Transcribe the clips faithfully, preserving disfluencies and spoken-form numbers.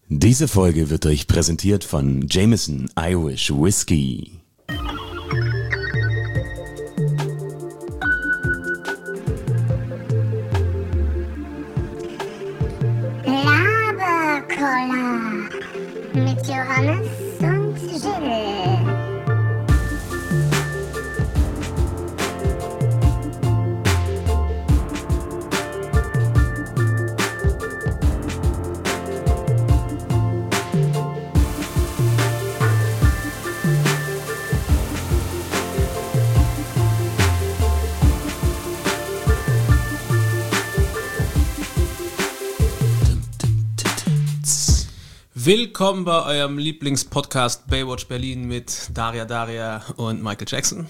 Diese Folge wird euch präsentiert von Jameson Irish Whiskey. Labercoller mit Johannes und Jill. Willkommen bei eurem Lieblingspodcast Baywatch Berlin mit Daria Daria und Michael Jackson.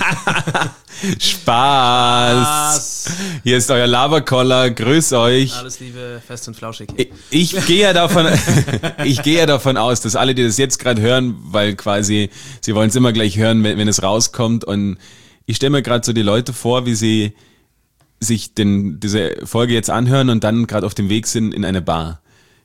Spaß! Hier ist euer Labercoller, grüß euch. Alles Liebe, fest und flauschig. Ich, ich gehe ja davon, ich gehe ja davon aus, dass alle, die das jetzt gerade hören, weil quasi, sie wollen es immer gleich hören, wenn, wenn es rauskommt, und ich stelle mir gerade so die Leute vor, wie sie sich den, diese Folge jetzt anhören und dann gerade auf dem Weg sind in eine Bar.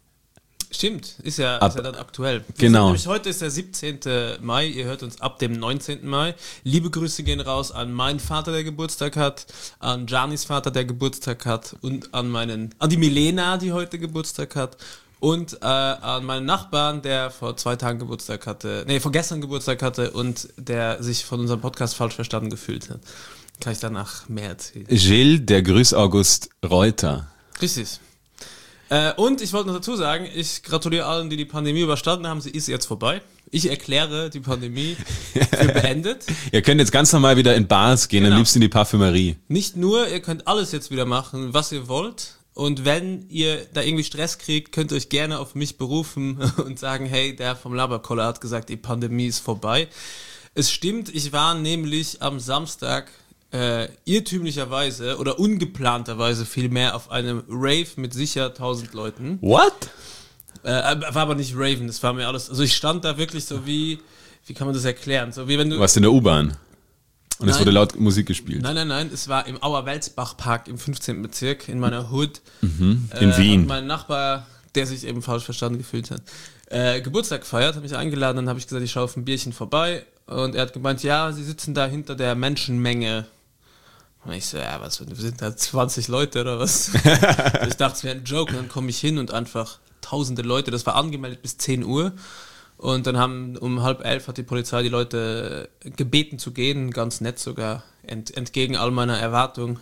Stimmt, ist ja, ab, ist ja dann aktuell. Wir genau. Nämlich heute ist der siebzehnten Mai, ihr hört uns ab dem neunzehnten Mai. Liebe Grüße gehen raus an meinen Vater, der Geburtstag hat, an Janis Vater, der Geburtstag hat, und an meinen, an die Milena, die heute Geburtstag hat, und äh, an meinen Nachbarn, der vor zwei Tagen Geburtstag hatte, nee, vor gestern Geburtstag hatte und der sich von unserem Podcast falsch verstanden gefühlt hat. Kann ich danach mehr erzählen. Gilles, der Grüß August Reuter. Richtig. Äh, und ich wollte noch dazu sagen, ich gratuliere allen, die die Pandemie überstanden haben. Sie ist jetzt vorbei. Ich erkläre die Pandemie für beendet. Ihr könnt jetzt ganz normal wieder in Bars gehen, Genau. am liebsten in die Parfümerie. Nicht nur, ihr könnt alles jetzt wieder machen, was ihr wollt. Und wenn ihr da irgendwie Stress kriegt, könnt ihr euch gerne auf mich berufen und sagen, hey, der vom Labercoller hat gesagt, die Pandemie ist vorbei. Es stimmt, ich war nämlich am Samstag Äh, irrtümlicherweise oder ungeplanterweise vielmehr auf einem Rave mit sicher tausend Leuten. What? Äh, war aber nicht Raven, das war mir alles, also ich stand da wirklich so wie, wie kann man das erklären? So wie wenn du... Du warst in der U-Bahn und Nein. es wurde laut Musik gespielt. Nein, nein, nein, es war im Auer-Welsbach-Park im fünfzehnten Bezirk in meiner Hood. Mhm, in äh, Wien. Und mein Nachbar, der sich eben falsch verstanden gefühlt hat, äh, Geburtstag gefeiert, hat mich eingeladen, dann habe ich gesagt, ich schaue auf ein Bierchen vorbei, und er hat gemeint, ja, sie sitzen da hinter der Menschenmenge. Und ich so, ja, was, wir sind da zwanzig Leute oder was? Ich dachte, es wäre ein Joke, und dann komme ich hin und einfach tausende Leute, das war angemeldet bis zehn Uhr, und dann haben um halb elf hat die Polizei die Leute gebeten zu gehen, ganz nett sogar, ent, entgegen all meiner Erwartung.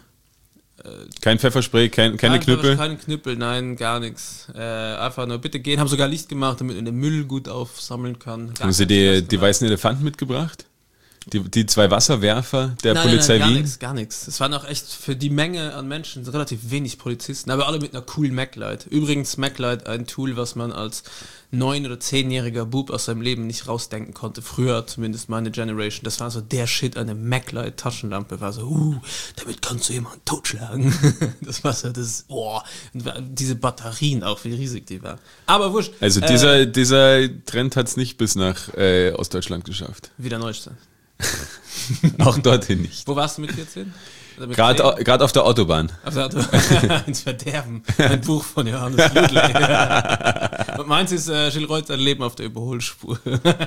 Kein Pfefferspray, kein, keine Nein, Knüppel? Keine Knüppel, nein, gar nichts. Äh, einfach nur bitte gehen, haben sogar Licht gemacht, damit man den Müll gut aufsammeln kann. Haben sie die, die weißen Elefanten mitgebracht? Die, die zwei Wasserwerfer der nein, Polizei nein, nein, gar Wien? nichts, gar nichts. Es waren auch echt für die Menge an Menschen relativ wenig Polizisten, aber alle mit einer coolen Mac-Light. Übrigens, Mac-Light, ein Tool, was man als neun- oder zehnjähriger Bub aus seinem Leben nicht rausdenken konnte. Früher zumindest meine Generation. Das war so der Shit, eine Mac-Light-Taschenlampe. War so, uh, damit kannst du jemanden totschlagen. Das war so das, boah. Und diese Batterien auch, wie riesig die waren. Aber wurscht. Also dieser, äh, dieser Trend hat es nicht bis nach äh, Ostdeutschland geschafft. Wieder Neustadt. Auch dorthin nicht. Wo warst du mit vierzehn? Gerade gerade auf der Autobahn. Auf der Autobahn. Ins Verderben. Ein Buch von Johannes Ludley. Und meins ist äh, Gilles Reuter, Leben auf der Überholspur.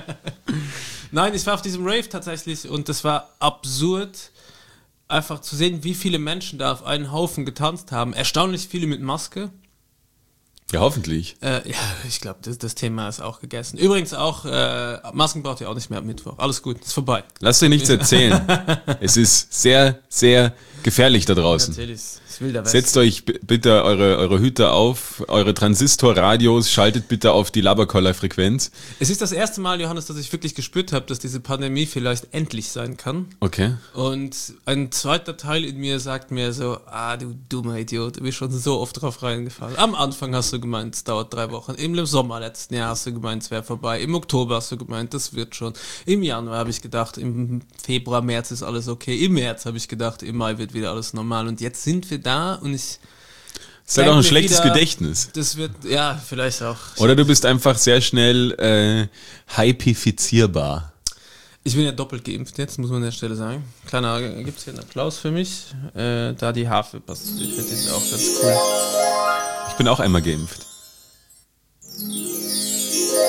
Nein, ich war auf diesem Rave tatsächlich, und das war absurd, einfach zu sehen, wie viele Menschen da auf einen Haufen getanzt haben. Erstaunlich viele mit Maske. Ja, hoffentlich. Äh, ja, ich glaube, das, das Thema ist auch gegessen. Übrigens auch, äh, Masken braucht ihr auch nicht mehr am Mittwoch. Alles gut, ist vorbei. Lass dir nichts erzählen. Es ist sehr, sehr gefährlich da draußen. Natürlich, es will der West. Setzt euch b- bitte eure, eure Hüte auf, eure Transistorradios, schaltet bitte auf die Labercoller-Frequenz. Es ist das erste Mal, Johannes, dass ich wirklich gespürt habe, dass diese Pandemie vielleicht endlich sein kann. Okay. Und ein zweiter Teil in mir sagt mir so, ah, du dummer Idiot, du bist schon so oft drauf reingefallen. Am Anfang hast du gemeint, es dauert drei Wochen. Im Sommer letzten Jahr hast du gemeint, es wäre vorbei. Im Oktober hast du gemeint, das wird schon. Im Januar habe ich gedacht, im Februar, März ist alles okay. Im März habe ich gedacht, im Mai wird wieder alles normal. Und jetzt sind wir da, und ich... Das ist halt auch ein denke schlechtes wieder, Gedächtnis. Das wird, ja, vielleicht auch. Oder du bist einfach sehr schnell äh, hypifizierbar. Ich bin ja doppelt geimpft jetzt, muss man an der Stelle sagen. Kleiner, gibt es hier einen Applaus für mich? Äh, da die Harfe passt. Ich finde das auch ganz cool. Ich bin auch einmal geimpft.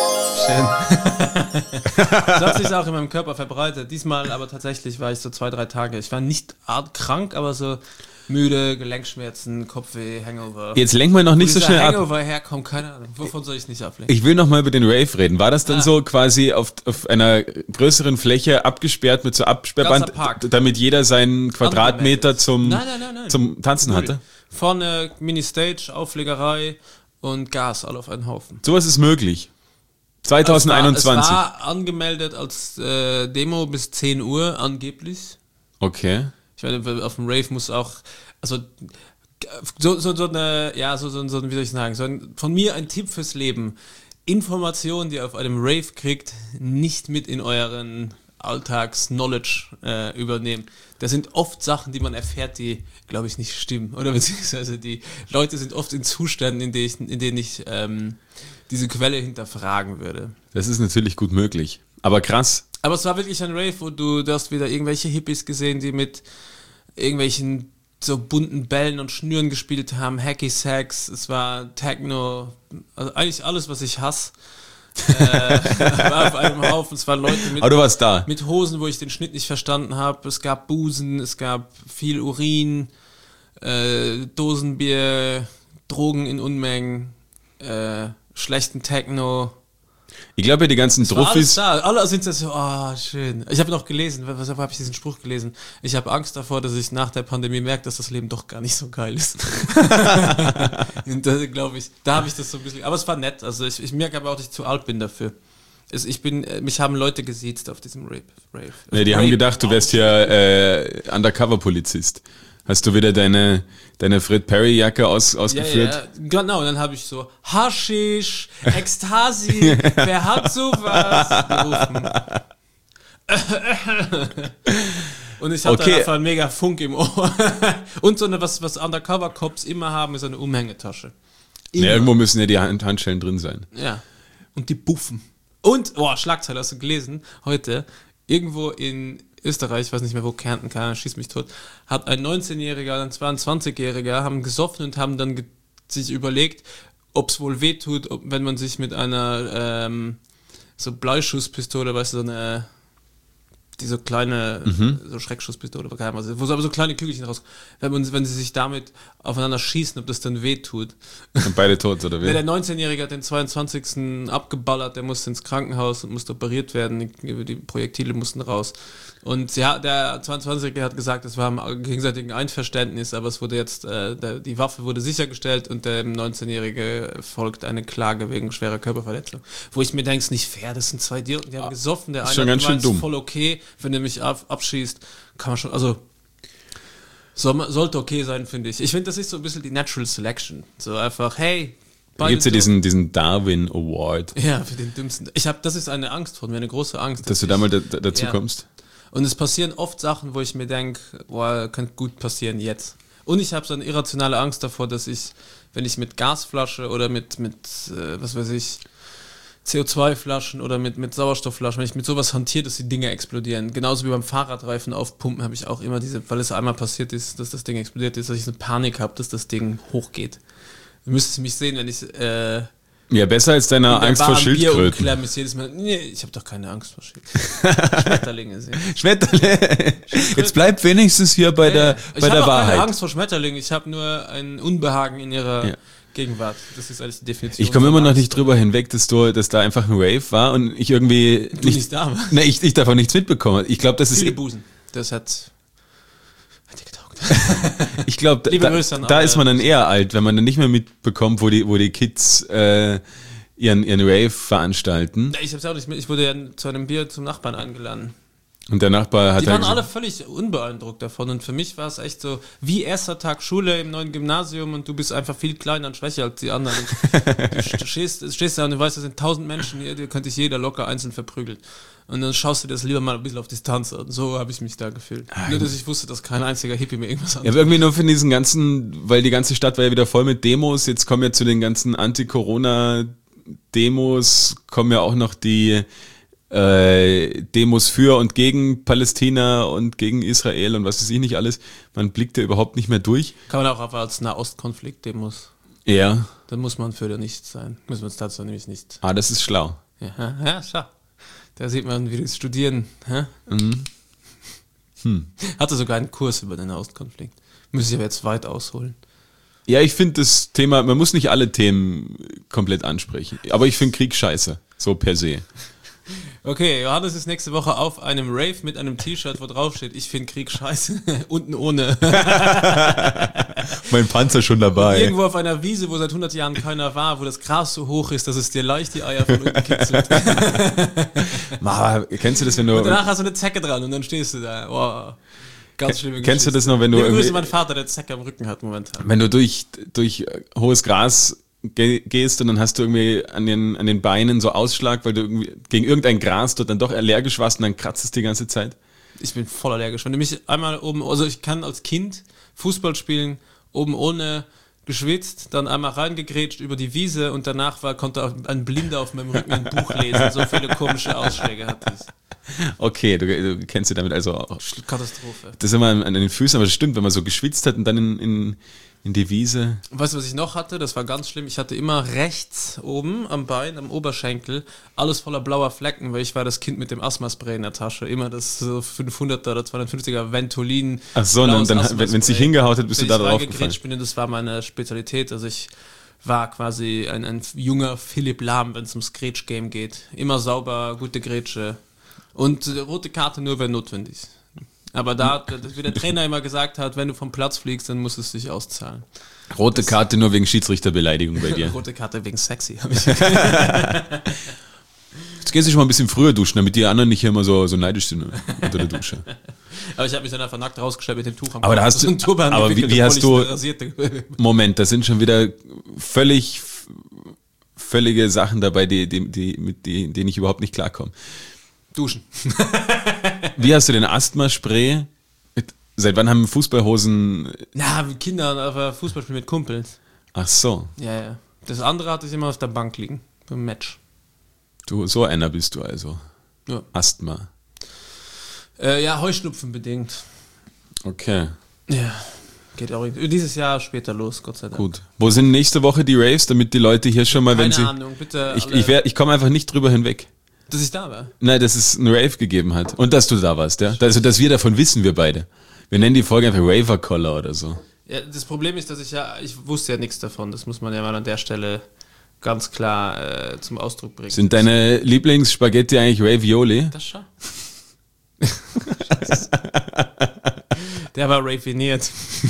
Schön. Das hat sich auch in meinem Körper verbreitet. Diesmal aber tatsächlich war ich so zwei, drei Tage. Ich war nicht arg krank, aber so müde, Gelenkschmerzen, Kopfweh, Hangover. Jetzt lenken wir noch nicht Wo so dieser schnell ab. Hangover herkommt, keine Ahnung. Wovon soll ich es nicht ablenken? Ich will noch mal über den Rave reden. War das dann Ah. so quasi auf, auf einer größeren Fläche abgesperrt mit so Absperrband, Ganzer Park. d- damit jeder seinen Quadratmeter Angemeldet. zum, Nein, nein, nein, nein. zum Tanzen Null. hatte? Vorne Mini-Stage, Auflegerei und Gas, alle auf einen Haufen. Sowas ist möglich. Es war, zwanzig einundzwanzig. es war angemeldet als äh, Demo bis zehn Uhr angeblich. Okay. Ich meine, auf dem Rave muss auch, also so, so, so eine, ja, so, so, so, wie soll ich sagen, so ein, von mir ein Tipp fürs Leben. Informationen, die ihr auf einem Rave kriegt, nicht mit in euren Alltags-Knowledge äh, übernehmen. Das sind oft Sachen, die man erfährt, die, glaube ich, nicht stimmen. Oder beziehungsweise die Leute sind oft in Zuständen, in denen ich, in denen ich ähm, diese Quelle hinterfragen würde. Das ist natürlich gut möglich. Aber krass. Aber es war wirklich ein Rave, wo du, du hast wieder irgendwelche Hippies gesehen, die mit irgendwelchen so bunten Bällen und Schnüren gespielt haben, Hacky Sacks, es war Techno, also eigentlich alles, was ich hasse, äh, war auf einem Haufen. Es waren Leute mit, Aber du warst da. mit Hosen, wo ich den Schnitt nicht verstanden habe. Es gab Busen, es gab viel Urin, äh, Dosenbier, Drogen in Unmengen, äh, schlechten Techno. Ich glaube, die ganzen Es war alles Druffis. da. Alle sind so, oh, schön. Ich habe noch gelesen, was wo habe ich diesen Spruch gelesen? Ich habe Angst davor, dass ich nach der Pandemie merke, dass das Leben doch gar nicht so geil ist. Und da glaube ich, da habe ich das so ein bisschen, aber es war nett. Also ich, ich merke aber auch, dass ich zu alt bin dafür. Es, ich bin, äh, mich haben Leute gesiezt auf diesem Rave. Rave. Nee, die Rave. haben gedacht, du wärst ja äh, Undercover-Polizist. Hast du wieder deine, deine Fred Perry-Jacke aus, Ja, ausgeführt? ja, genau, und dann habe ich so Haschisch, Ekstasi, wer hat sowas gerufen. Und ich hatte Okay. einfach einen mega Funk im Ohr. Und so eine, was, was Undercover-Cops immer haben, ist eine Umhängetasche. Immer. Ja, irgendwo müssen ja die Hand Handschellen drin sein. Ja. Und die buffen. Und, boah, Schlagzeile hast du gelesen, heute, irgendwo in Österreich, ich weiß nicht mehr wo, Kärnten, keiner schießt mich tot, hat ein neunzehnjähriger und ein zweiundzwanzigjähriger haben gesoffen und haben dann ge- sich überlegt, ob es wohl wehtut, ob, wenn man sich mit einer ähm, so Bleischusspistole, weißt du, so eine diese kleine so Schreckschusspistole, keine Ahnung, wo so aber so kleine Kügelchen raus, wenn man, wenn sie sich damit aufeinander schießen, ob das dann wehtut. Und beide tot, oder Ja, der wie? neunzehnjährige hat den zweiundzwanzigsten abgeballert, der musste ins Krankenhaus und musste operiert werden, die, die Projektile mussten raus. Und ja, der zweiundzwanzigjährige hat gesagt, es war im gegenseitigen Einverständnis, aber es wurde jetzt, äh, der, die Waffe wurde sichergestellt und dem neunzehnjährige folgt eine Klage wegen schwerer Körperverletzung. Wo ich mir denke, es ist nicht fair, das sind zwei Idioten, die haben gesoffen, der ist eine schon ganz schön meint, es ist dumm. voll okay, wenn er mich ab, abschießt, kann man schon, also soll, sollte okay sein, finde ich. Ich finde, das ist so ein bisschen die Natural Selection. So einfach, hey, Da gibt es ja diesen, diesen Darwin Award, ja, für den dümmsten. Ich habe, das ist eine Angst von mir, eine große Angst. dass du ich, da mal da, da, dazu Ja. kommst. Und es passieren oft Sachen, wo ich mir denke, boah, könnte gut passieren jetzt. Und ich habe so eine irrationale Angst davor, dass ich, wenn ich mit Gasflasche oder mit, mit äh, was weiß ich, C O zwei Flaschen oder mit, mit Sauerstoffflaschen, wenn ich mit sowas hantiere, dass die Dinge explodieren. Genauso wie beim Fahrradreifen aufpumpen habe ich auch immer diese, weil es einmal passiert ist, dass das Ding explodiert ist, dass ich so eine Panik habe, dass das Ding hochgeht. Du müsstest mich sehen, wenn ich äh, Ja, besser als deiner in der Angst vor Bahn Bier Schildkröten. umklemme, ist jedes Mal, nee, ich habe doch keine Angst vor Schildkröten. Schmetterlinge sehen. Schmetterlinge. Jetzt bleib wenigstens hier bei der, ich bei habe der auch keine Wahrheit. Angst vor Schmetterlingen, ich habe nur ein Unbehagen in ihrer Ja. Gegenwart. Das ist alles die Definition. Ich komme von immer noch Angst. nicht drüber hinweg, dass du, dass da einfach ein Rave war und ich irgendwie Du nicht da warst. Ne, ich, ich davon nichts mitbekommen. Ich glaube, das ist, Viele Busen. Das hat, hat dir getaugt. ich glaube, Liebe da, Grüße an da alle. ist man dann eher alt, wenn man dann nicht mehr mitbekommt, wo die, wo die Kids äh, ihren, ihren Rave veranstalten. Ich hab's auch nicht mit. Ich wurde ja zu einem Bier zum Nachbarn eingeladen. Und der Nachbar hat Die dann waren alle gesagt, völlig unbeeindruckt davon und für mich war es echt so, wie erster Tag Schule im neuen Gymnasium und du bist einfach viel kleiner und schwächer als die anderen. Und du st- stehst, stehst da und du weißt, da sind tausend Menschen hier, dir könnte sich jeder locker einzeln verprügeln. Und dann schaust du dir das lieber mal ein bisschen auf Distanz an. So habe ich mich da gefühlt. Nur, dass ich wusste, dass kein einziger Hippie mir irgendwas ja, anderes. aber irgendwie nur für diesen ganzen, weil die ganze Stadt war ja wieder voll mit Demos, jetzt kommen ja zu den ganzen Anti-Corona-Demos, kommen ja auch noch die äh, Demos für und gegen Palästina und gegen Israel und was weiß ich nicht alles. Man blickt ja überhaupt nicht mehr durch. Kann man auch einfach als Nahostkonflikt-Demos. Ja. Dann muss man für nicht sein. Müssen wir uns dazu nämlich nicht. Ah, das ist schlau. Ja, ja, schau. Da sieht man, wie das Studieren. Hä? Mhm. Hm. Hatte sogar einen Kurs über den Nahostkonflikt. Müsste ich aber jetzt weit ausholen. Ja, ich finde das Thema, man muss nicht alle Themen komplett ansprechen. Aber ich finde Krieg scheiße. So per se. Okay, Johannes ist nächste Woche auf einem Rave mit einem T-Shirt, wo drauf steht, ich finde Krieg scheiße. Unten ohne. Mein Panzer schon dabei. Irgendwo auf einer Wiese, wo seit hundert Jahren keiner war, wo das Gras so hoch ist, dass es dir leicht die Eier von unten kitzelt. Ma, kennst du das, wenn du... Und danach hast du eine Zecke dran und dann stehst du da. Oh, ganz schlimme Kennst du Geschichte. das noch, wenn du... Liebe Grüße irgendwie- mein Vater, der Zecke am Rücken hat momentan. Wenn du durch, durch hohes Gras ge- gehst und dann hast du irgendwie an den, an den Beinen so Ausschlag, weil du irgendwie gegen irgendein Gras dort dann doch allergisch warst und dann kratzt es die ganze Zeit. Ich bin voll allergisch. Wenn du mich einmal oben, also ich kann als Kind Fußball spielen, oben ohne geschwitzt, dann einmal reingegrätscht über die Wiese und danach war, konnte auch ein Blinder auf meinem Rücken ein Buch lesen. So viele komische Ausschläge hatte ich. Okay, du, du kennst dich damit also auch. Katastrophe. Das ist immer an, an den Füßen, aber das stimmt, wenn man so geschwitzt hat und dann in, in, in die Wiese. Weißt du, was ich noch hatte? Das war ganz schlimm. Ich hatte immer rechts oben am Bein, am Oberschenkel, alles voller blauer Flecken, weil ich war das Kind mit dem Asthma-Spray in der Tasche. Immer das so fünfhunderter oder zweihundertfünfziger Ventolin. Ach so, und dann, wenn es sich hingehaut hat, bist du da drauf gefallen. Reingegrätscht bin, und das war meine Spezialität. Also ich war quasi ein, ein junger Philipp Lahm, wenn es ums Grätsch-Game geht. Immer sauber, gute Grätsche. Und äh, rote Karte nur, wenn notwendig. Aber da, wie der Trainer immer gesagt hat, wenn du vom Platz fliegst, dann muss es sich auszahlen. Rote Karte nur wegen Schiedsrichterbeleidigung bei dir. Rote Karte wegen sexy. Hab ich Jetzt gehst du schon mal ein bisschen früher duschen, damit die anderen nicht hier immer so, so neidisch sind unter der Dusche. Aber ich habe mich dann einfach nackt rausgestellt mit dem Tuch am Aber da Kopf. hast So du- ein Turban aber wie- gewickelt, wie obwohl hast ich du- eine rasierte- Moment, da sind schon wieder völlig völlige Sachen dabei, die, die, die, mit die, denen ich überhaupt nicht klarkomme. Duschen. Wie hast du den Asthma-Spray? Mit- Seit wann haben Fußballhosen... Na, mit Kindern, aber Fußballspiel mit Kumpels. Ach so, Ja, ja. Das andere hatte ich immer auf der Bank liegen. Beim Match. du, so einer bist du also. Ja, Asthma. äh, ja Heuschnupfen bedingt. Okay, Ja. Geht auch dieses Jahr später los, Gott sei Dank. gut. Wo sind nächste Woche die Raves, damit die Leute hier schon mal, wenn Keine sie... Ahnung, bitte. Ich, alle- ich, wär- ich komme einfach nicht drüber hinweg. dass ich da war. Nein, dass es einen Rave gegeben hat. Und dass du da warst, ja? Also, dass wir davon wissen, wir beide. Wir nennen die Folge einfach Raver Collar oder so. Ja, das Problem ist, dass ich ja, ich wusste ja nichts davon. Das muss man ja mal an der Stelle ganz klar äh, zum Ausdruck bringen. Sind deine Lieblingsspaghetti eigentlich Ravioli? das schon? Scheiße. Der war raviniert.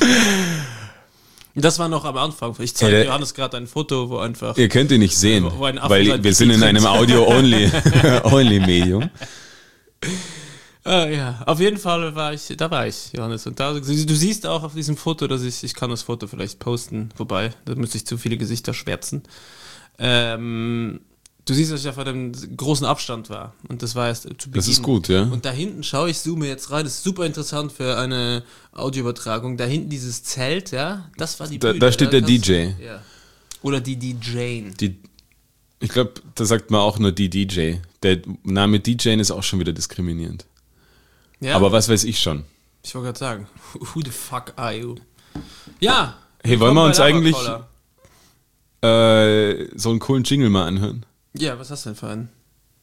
Das war noch am Anfang. Ich zeige Ja, der- Johannes gerade ein Foto, wo einfach... Ihr könnt ihn nicht sehen, Wo ein Affe weil sein wir sind in Pipi einem trinkt. Audio-Only-Medium. Äh, ja, auf jeden Fall war ich, da war ich, Johannes. Und da, du siehst auch auf diesem Foto, dass ich, ich kann das Foto vielleicht posten, wobei, da müsste ich zu viele Gesichter schwärzen. Ähm, du siehst, dass ich auf einem großen Abstand war. Und das war erst zu Beginn. Das ist gut, ja. Und da hinten, schau, ich zoome jetzt rein, das ist super interessant für eine Audioübertragung. Da hinten dieses Zelt, ja, das war die Da- Bühne. da steht der kannst- D J. Ja. Oder die D J. Die, ich glaube, da sagt man auch nur die D J. Der Name D J ist auch schon wieder diskriminierend. Ja, Aber was weiß ich schon. ich wollte gerade sagen, who the fuck are you? Ja. Hey, wollen wir willkommen uns bei eigentlich Labercaller. äh, so einen coolen Jingle mal anhören? Ja, was hast du denn für einen?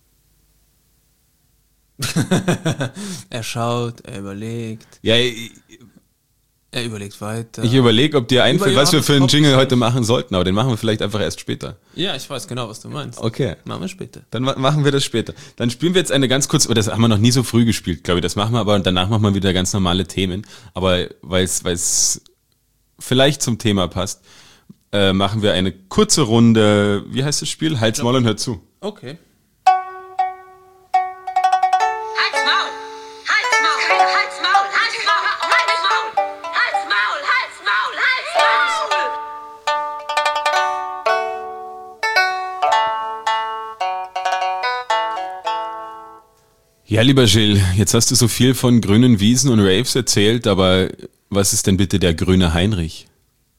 Er schaut, er überlegt, Ja, ich, er überlegt weiter. ich überlege, ob dir einfällt, Über was wir für einen Johannes Jingle Kopf- heute machen sollten, aber den machen wir vielleicht einfach erst später. ja, ich weiß genau, was du meinst. Okay. Machen wir später. Dann ma- machen wir das später. Dann spielen wir jetzt eine ganz kurz, oh, das haben wir noch nie so früh gespielt, glaube ich. Das machen wir aber und danach machen wir wieder ganz normale Themen. Aber weil es vielleicht zum Thema passt, äh, machen wir eine kurze Runde. Wie heißt das Spiel? Halt's Maul und hör zu. Okay. Halt's Maul! Halt's Maul! Halt's Maul! Halt's Maul! Halt's Maul! Halt's Maul! Halt's Maul! Halt's Maul! Ja, lieber Gilles, jetzt hast du so viel von grünen Wiesen und Raves erzählt, aber was ist denn bitte der grüne Heinrich?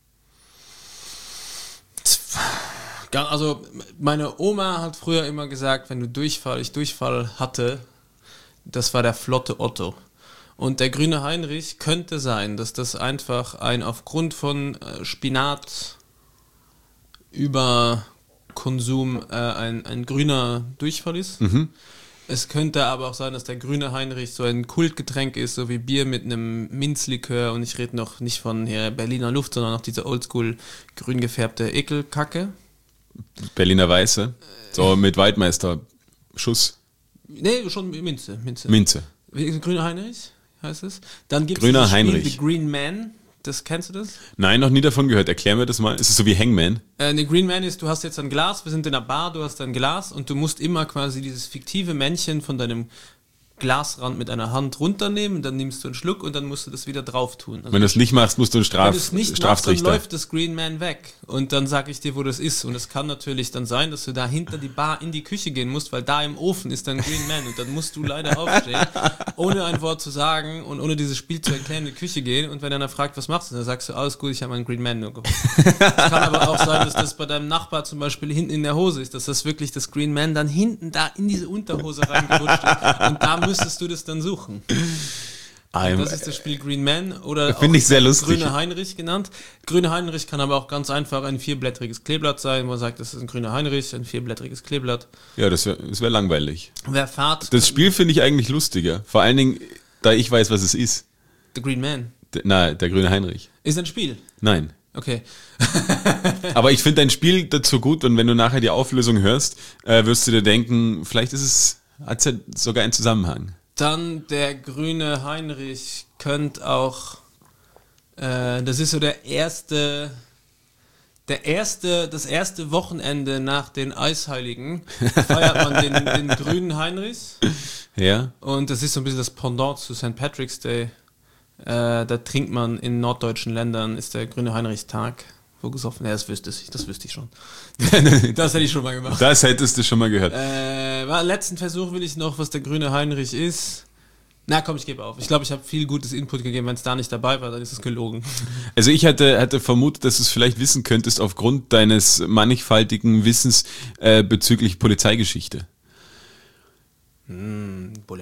Ga- Also, meine Oma hat früher immer gesagt, wenn du Durchfall, ich Durchfall hatte, das war der flotte Otto. Und der grüne Heinrich könnte sein, dass das einfach ein aufgrund von äh, Spinat Überkonsum äh, ein, ein grüner Durchfall ist. Mhm. Es könnte aber auch sein, dass der grüne Heinrich so ein Kultgetränk ist, so wie Bier mit einem Minzlikör. Und ich rede noch nicht von hier Berliner Luft, sondern noch diese oldschool grün gefärbte Ekelkacke. Berliner Weiße. So mit Waldmeister Schuss. Nee, schon Minze. Minze. Minze. Grüner Heinrich heißt es. Dann gibt es Grüner das Spiel Heinrich. The Green Man. Das kennst du das? Nein, noch nie davon gehört. Erklär mir das mal. Ist es so wie Hangman? Äh, ne, Green Man ist, du hast jetzt ein Glas, wir sind in einer Bar, du hast ein Glas und du musst immer quasi dieses fiktive Männchen von deinem Glasrand mit einer Hand runternehmen, dann nimmst du einen Schluck und dann musst du das wieder drauf tun. Also Wenn du es nicht machst, musst du einen Straf wenn du es nicht machst, dann Straftrichter. läuft das Green Man weg. Und dann sage ich dir, wo das ist. Und es kann natürlich dann sein, dass du da hinter die Bar in die Küche gehen musst, weil da im Ofen ist dann Green Man. Und dann musst du leider aufstehen, ohne ein Wort zu sagen und ohne dieses Spiel zu erklären, in die Küche gehen. Und wenn einer fragt, was machst du, dann sagst du, alles gut, ich habe einen Green Man nur geholt. Es kann aber auch sein, dass das bei deinem Nachbar zum Beispiel hinten in der Hose ist, dass das wirklich das Green Man dann hinten da in diese Unterhose reingerutscht ist. Und da müsstest du das dann suchen. I'm, Das ist das Spiel Green Man oder auch Finde ich sehr lustig. Grüne Heinrich genannt. Grüne Heinrich kann aber auch ganz einfach ein vierblättriges Kleeblatt sein, wo man sagt, das ist ein grüner Heinrich, ein vierblättriges Kleeblatt. Ja, das wäre das wär langweilig. Wer fahrt? Das Spiel finde ich eigentlich lustiger. Vor allen Dingen, da ich weiß, was es ist. The Green Man. D- Na, der grüne Heinrich. Ist ein Spiel. Nein. Okay. Aber ich finde dein Spiel dazu gut und wenn du nachher die Auflösung hörst, äh, wirst du dir denken, vielleicht ist es, hat es ja sogar einen Zusammenhang. Dann der grüne Heinrich könnte auch, äh, das ist so der erste, der erste, das erste Wochenende nach den Eisheiligen feiert man den, den grünen Heinrich. Ja. Und das ist so ein bisschen das Pendant zu Sankt Patrick's Day. Äh, da trinkt man in norddeutschen Ländern, ist der grüne Heinrich-Tag, wo gesoffen. Ja, das wüsste ich, das wüsste ich schon. Das hätte ich schon mal gemacht. Das hättest du schon mal gehört. Äh, war, letzten Versuch will ich noch, was der grüne Heinrich ist. Na komm, ich gebe auf. Ich glaube, ich habe viel gutes Input gegeben. Wenn es da nicht dabei war, dann ist es gelogen. Also ich hatte, hatte vermutet, dass du es vielleicht wissen könntest aufgrund deines mannigfaltigen Wissens äh, bezüglich Polizeigeschichte. Mm, Bulle.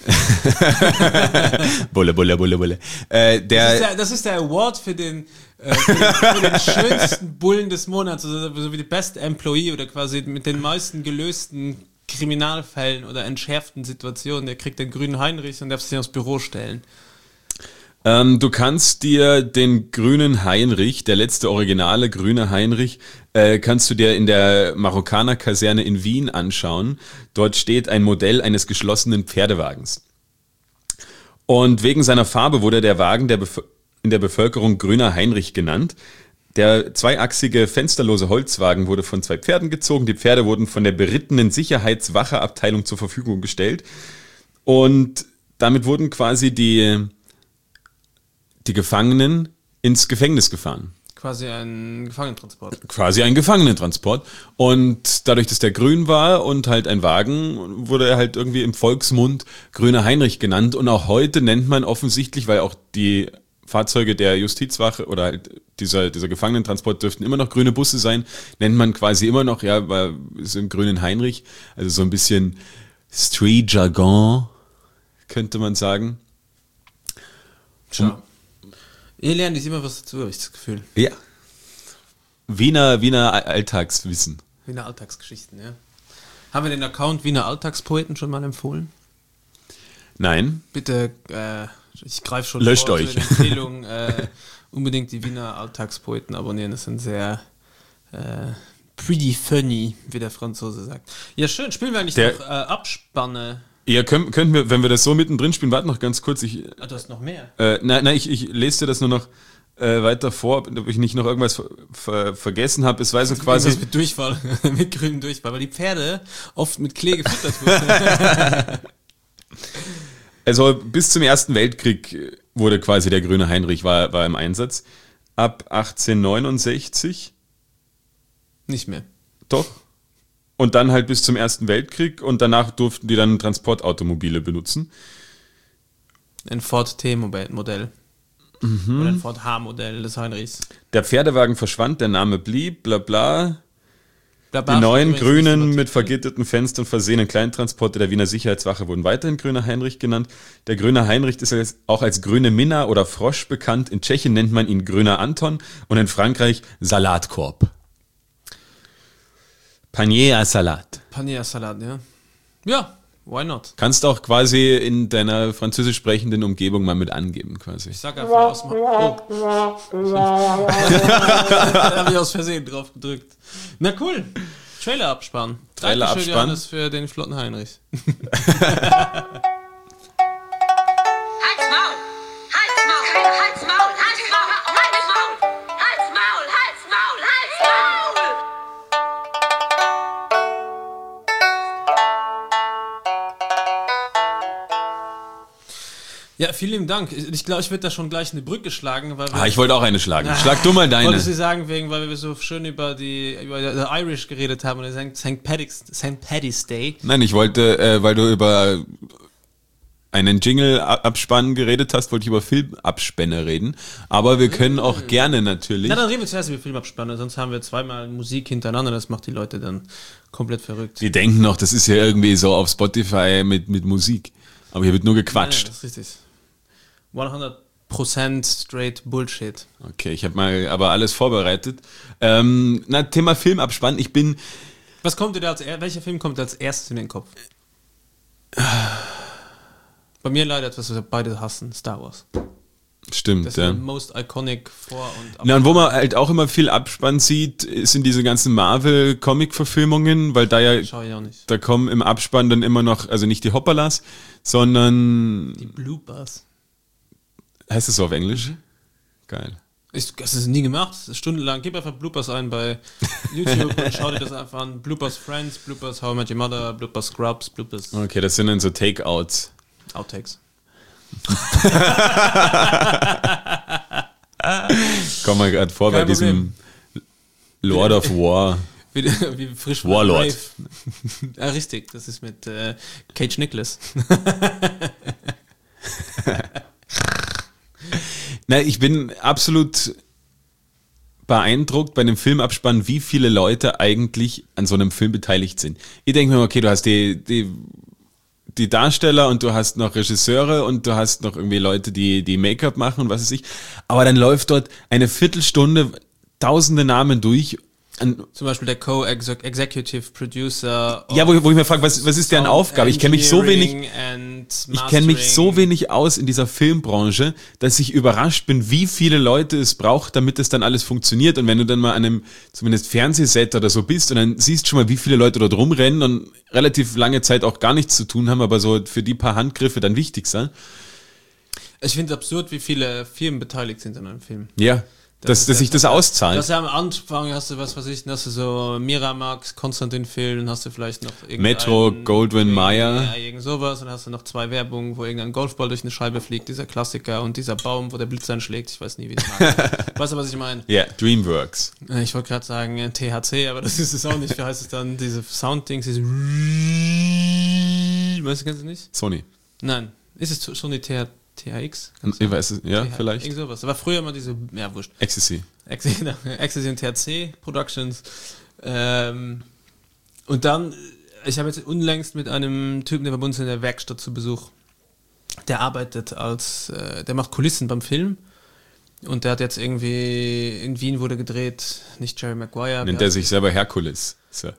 Bulle, Bulle, Bulle, Bulle. Äh, Das der, ist, der, das ist der Award für den, äh, für, den, für den schönsten Bullen des Monats, also so wie die Best Employee oder quasi mit den meisten gelösten Kriminalfällen oder entschärften Situationen. Der kriegt den grünen Heinrich und darf sich aufs Büro stellen. Ähm, du kannst dir den grünen Heinrich, der letzte originale grüne Heinrich, äh, kannst du dir in der Marokkaner-Kaserne in Wien anschauen. Dort steht ein Modell eines geschlossenen Pferdewagens. Und wegen seiner Farbe wurde der Wagen der Bef- in der Bevölkerung grüner Heinrich genannt. Der zweiachsige fensterlose Holzwagen wurde von zwei Pferden gezogen. Die Pferde wurden von der berittenen Sicherheitswacheabteilung zur Verfügung gestellt. Und damit wurden quasi die die Gefangenen ins Gefängnis gefahren. Quasi ein Gefangenentransport. Quasi ein Gefangenentransport. Und dadurch, dass der grün war und halt ein Wagen, wurde er halt irgendwie im Volksmund grüner Heinrich genannt. Und auch heute nennt man offensichtlich, weil auch die Fahrzeuge der Justizwache oder halt dieser, dieser Gefangenentransport dürften immer noch grüne Busse sein, nennt man quasi immer noch, ja, weil es im grünen Heinrich, also so ein bisschen Street-Jargon, könnte man sagen. Ciao. Ihr lernt nicht immer was dazu, habe ich das Gefühl. Ja. Wiener, Wiener Alltagswissen. Wiener Alltagsgeschichten, ja. Haben wir den Account Wiener Alltagspoeten schon mal empfohlen? Nein. Bitte, äh, ich greife schon Löscht vor, euch. zu den Empfehlungen, äh, unbedingt die Wiener Alltagspoeten abonnieren. Das sind sehr äh, pretty funny, wie der Franzose sagt. Ja, schön. Spielen wir eigentlich Der- noch äh, Abspanne? Ja, können, könnten wir, wenn wir das so mittendrin spielen, warte noch ganz kurz. Ich, Ah, du hast noch mehr. äh, nein, nein, ich, ich lese dir das nur noch äh, weiter vor, ob ich nicht noch irgendwas ver, ver, vergessen habe. Es war so quasi. Irgendwas mit Durchfall, mit grünem Durchfall, weil die Pferde oft mit Klee gefüttert wurden. Also bis zum Ersten Weltkrieg wurde quasi der grüne Heinrich war, war im Einsatz. Ab achtzehnhundertneunundsechzig, Nicht mehr. doch. Und dann halt bis zum Ersten Weltkrieg und danach durften die dann Transportautomobile benutzen. Ein Ford T-Modell. Mhm. Oder ein Ford H-Modell des Heinrichs. Der Pferdewagen verschwand, der Name blieb, bla bla. Bla, bla, Die neuen übrigens nicht grünen, über- mit vergitterten Fenstern versehenen Kleintransporte der Wiener Sicherheitswache wurden weiterhin grüner Heinrich genannt. Der grüne Heinrich ist als- auch als grüne Minna oder Frosch bekannt. In Tschechien nennt man ihn grüner Anton und in Frankreich Salatkorb. Panier à Salat. Panier Salat, ja. Ja, why not? Kannst auch quasi in deiner französisch sprechenden Umgebung mal mit angeben, quasi. Ich sag einfach aus dem... Oh. Da habe ich aus Versehen drauf gedrückt. Na cool. Trailer absparen. Trailer Dankeschön, absparen. Johannes, für den flotten Heinrich. Halt's Maul! Halt's Maul! Halt's Maul! Halt's Maul! Halt's Maul! Halt's Maul! Halt's Maul! Halt's Maul! Ja, vielen lieben Dank. Ich, ich glaube, ich werde da schon gleich eine Brücke schlagen, weil wir... Ah, ich wollte auch eine schlagen. Schlag du mal deine. Wollte Sie sagen, wegen, weil wir so schön über die über die Irish geredet haben und Sankt Paddy's, Sankt Paddy's Day. Nein, ich wollte, äh, weil du über einen Jingle-Abspann geredet hast, wollte ich über Filmabspänne reden. Aber wir können auch gerne natürlich... Na, dann reden wir zuerst über Filmabspanne, sonst haben wir zweimal Musik hintereinander, das macht die Leute dann komplett verrückt. Die denken noch, das ist ja irgendwie so auf Spotify mit, mit Musik. Aber hier wird nur Nein, gequatscht. das ist richtig. hundert Prozent straight Bullshit. Okay, ich habe mal aber alles vorbereitet. Ähm, na, Thema Filmabspann. Ich bin... Was kommt dir da als er- welcher Film kommt dir als erstes in den Kopf? Bei mir leider etwas, was wir beide hassen, Star Wars. Stimmt, Das ist ja. der most iconic vor- und Na, und wo man halt auch immer viel Abspann sieht, sind diese ganzen Marvel-Comic-Verfilmungen, weil da ja, Schau ich auch nicht. da kommen im Abspann dann immer noch, also nicht die Hoppalas, sondern, Die Bloopers. heißt das so auf Englisch? Geil. Ich, das ist nie gemacht, das ist stundenlang. Gib einfach Bloopers ein bei YouTube und schau dir das einfach an. Bloopers Friends, Bloopers How I Met Your Mother, Bloopers Scrubs, Bloopers Okay, das sind dann so Takeouts. Outtakes. Komm mal gerade vor bei Kein diesem Lord of War. Wie, wie frisch von Warlord. Brave. Ja, richtig, das ist mit äh, Cage Nicholas. Na, ich bin absolut beeindruckt bei dem Filmabspann, wie viele Leute eigentlich an so einem Film beteiligt sind. Ich denke mir, okay, du hast die, die, die Darsteller und du hast noch Regisseure und du hast noch irgendwie Leute, die, die Make-up machen und was weiß ich. Aber dann läuft dort eine Viertelstunde tausende Namen durch. An, Zum Beispiel der Co-Executive Producer. ja, wo, wo ich mir frage, was, was ist deren Aufgabe? Ich kenne mich so wenig... Ich kenne mich so wenig aus in dieser Filmbranche, dass ich überrascht bin, wie viele Leute es braucht, damit das dann alles funktioniert. Und wenn du dann mal an einem zumindest Fernsehset oder so bist und dann siehst schon mal, wie viele Leute dort rumrennen und relativ lange Zeit auch gar nichts zu tun haben, aber so für die paar Handgriffe dann wichtig sein. Ich finde es absurd, wie viele Firmen beteiligt sind an einem Film. Ja, dass, dass sich das auszahlt. Das ja am Anfang hast du, was weiß ich, hast du so Miramax, Konstantin-Film, hast du vielleicht noch irgendein- Metro, Goldwyn Mayer. Ja, irgend sowas, und dann hast du noch zwei Werbungen, wo irgendein Golfball durch eine Scheibe fliegt, dieser Klassiker, und dieser Baum, wo der Blitz einschlägt, ich weiß nie, wie das heißt. Weißt du, was ich meine? Ja, Dreamworks. Äh, Ich wollte gerade sagen äh, T H C, aber das ist es auch nicht. Wie heißt es dann? Diese Sounddings, diese weißt du, kennst du nicht? Sony. Nein. Ist es Sony T H X? Ich weiß es, ja, T H vielleicht. Irgend sowas. Da war früher immer diese, ja, wurscht. Ecstasy. Ex- genau, Ecstasy und T H C Productions. Ähm, und dann, ich habe jetzt unlängst mit einem Typen, der bei uns in der Werkstatt zu Besuch, der arbeitet als, äh, der macht Kulissen beim Film. Und der hat jetzt irgendwie, in Wien wurde gedreht, nicht Jerry Maguire. Nennt wer- er sich selber Herkules. So.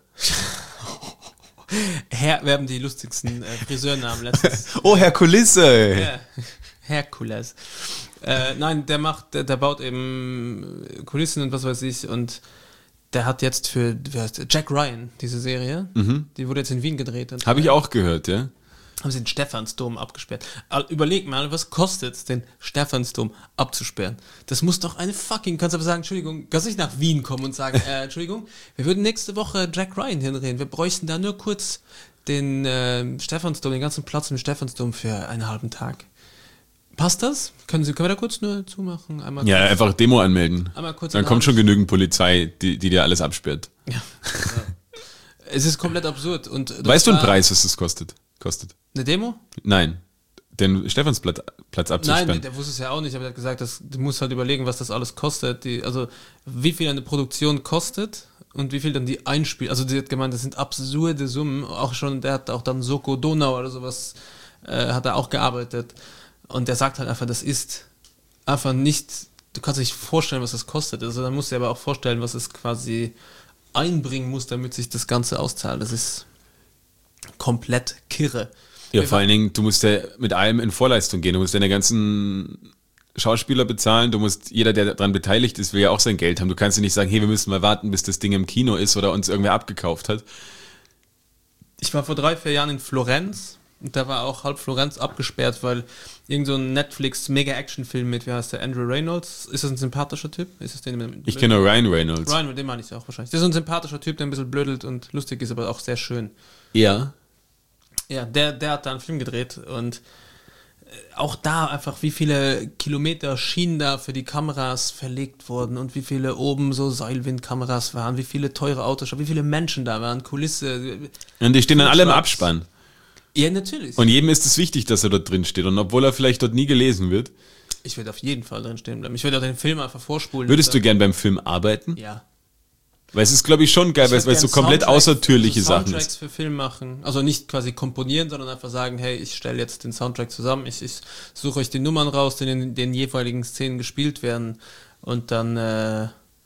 Her, wir haben die lustigsten äh, Friseurnamen letztens. Oh, Herkulisse! Ja, Herkules. Äh, nein, der macht, der, der baut eben Kulissen und was weiß ich, und der hat jetzt für, wie heißt der? Jack Ryan, diese Serie, die wurde jetzt in Wien gedreht. Und Habe ich auch gehört, ja. haben sie den Stephansdom abgesperrt. Aber überleg mal, was kostet es, den Stephansdom abzusperren? Das muss doch eine fucking, kannst du aber sagen, Entschuldigung, kannst nicht nach Wien kommen und sagen, äh, Entschuldigung, wir würden nächste Woche Jack Ryan hinreden, wir bräuchten da nur kurz den äh, Stephansdom, den ganzen Platz im Stephansdom für einen halben Tag. Passt das? Können Sie, können wir da kurz nur zumachen? Einmal Ja, kurz, einfach Demo anmelden. einmal kurz Dann eine kommt Hand- schon genügend Polizei, die, die dir alles absperrt. Ja. Es ist komplett absurd. Und das Weißt du einen war Preis, was das kostet? Kostet? Eine Demo? Nein. Den Stephansplatz Platz Nein, abzusperren. der wusste es ja auch nicht, aber er hat gesagt, dass, du musst halt überlegen, was das alles kostet. Die, also wie viel eine Produktion kostet und wie viel dann die einspielt. Also die hat gemeint, das sind absurde Summen. Auch schon, der hat auch dann Soko Donau oder sowas, äh, hat er auch gearbeitet. Und der sagt halt einfach, das ist einfach nicht, du kannst dir nicht vorstellen, was das kostet. Also dann musst du dir aber auch vorstellen, was es quasi einbringen muss, damit sich das Ganze auszahlt. Das ist komplett kirre. Ja, vor allen Dingen, du musst ja mit allem in Vorleistung gehen. Du musst deine ganzen Schauspieler bezahlen. Du musst, jeder, der daran beteiligt ist, will ja auch sein Geld haben. Du kannst ja nicht sagen, hey, wir müssen mal warten, bis das Ding im Kino ist oder uns irgendwer abgekauft hat. Ich war vor drei, vier Jahren in Florenz und da war auch halb Florenz abgesperrt, weil irgend so ein Netflix-Mega-Action-Film mit, wie heißt der, Andrew Reynolds. Ist das ein sympathischer Typ? Ist das den mit Ich kenne nur Ryan Reynolds. Ryan, mit dem meine ich es auch wahrscheinlich. Das ist so ein sympathischer Typ, der ein bisschen blödelt und lustig ist, aber auch sehr schön. Ja. Ja, der, der hat da einen Film gedreht und auch da einfach, wie viele Kilometer Schienen da für die Kameras verlegt wurden und wie viele oben so Seilwindkameras waren, wie viele teure Autos, wie viele Menschen da waren, Kulisse. Und die stehen dann alle im Abspann. Ja, natürlich. Und jedem ist es wichtig, dass er dort drin steht. Und obwohl er vielleicht dort nie gelesen wird. Ich würde auf jeden Fall drin stehen bleiben. Ich würde auch den Film einfach vorspulen. Würdest du gern beim Film arbeiten? Ja. Weil es ist, glaube ich, schon geil, weil es so komplett außertürliche so Sachen Soundtracks ist. für Film machen. Also nicht quasi komponieren, sondern einfach sagen, hey, ich stelle jetzt den Soundtrack zusammen, ich, ich suche euch die Nummern raus, die in den jeweiligen Szenen gespielt werden und dann, äh,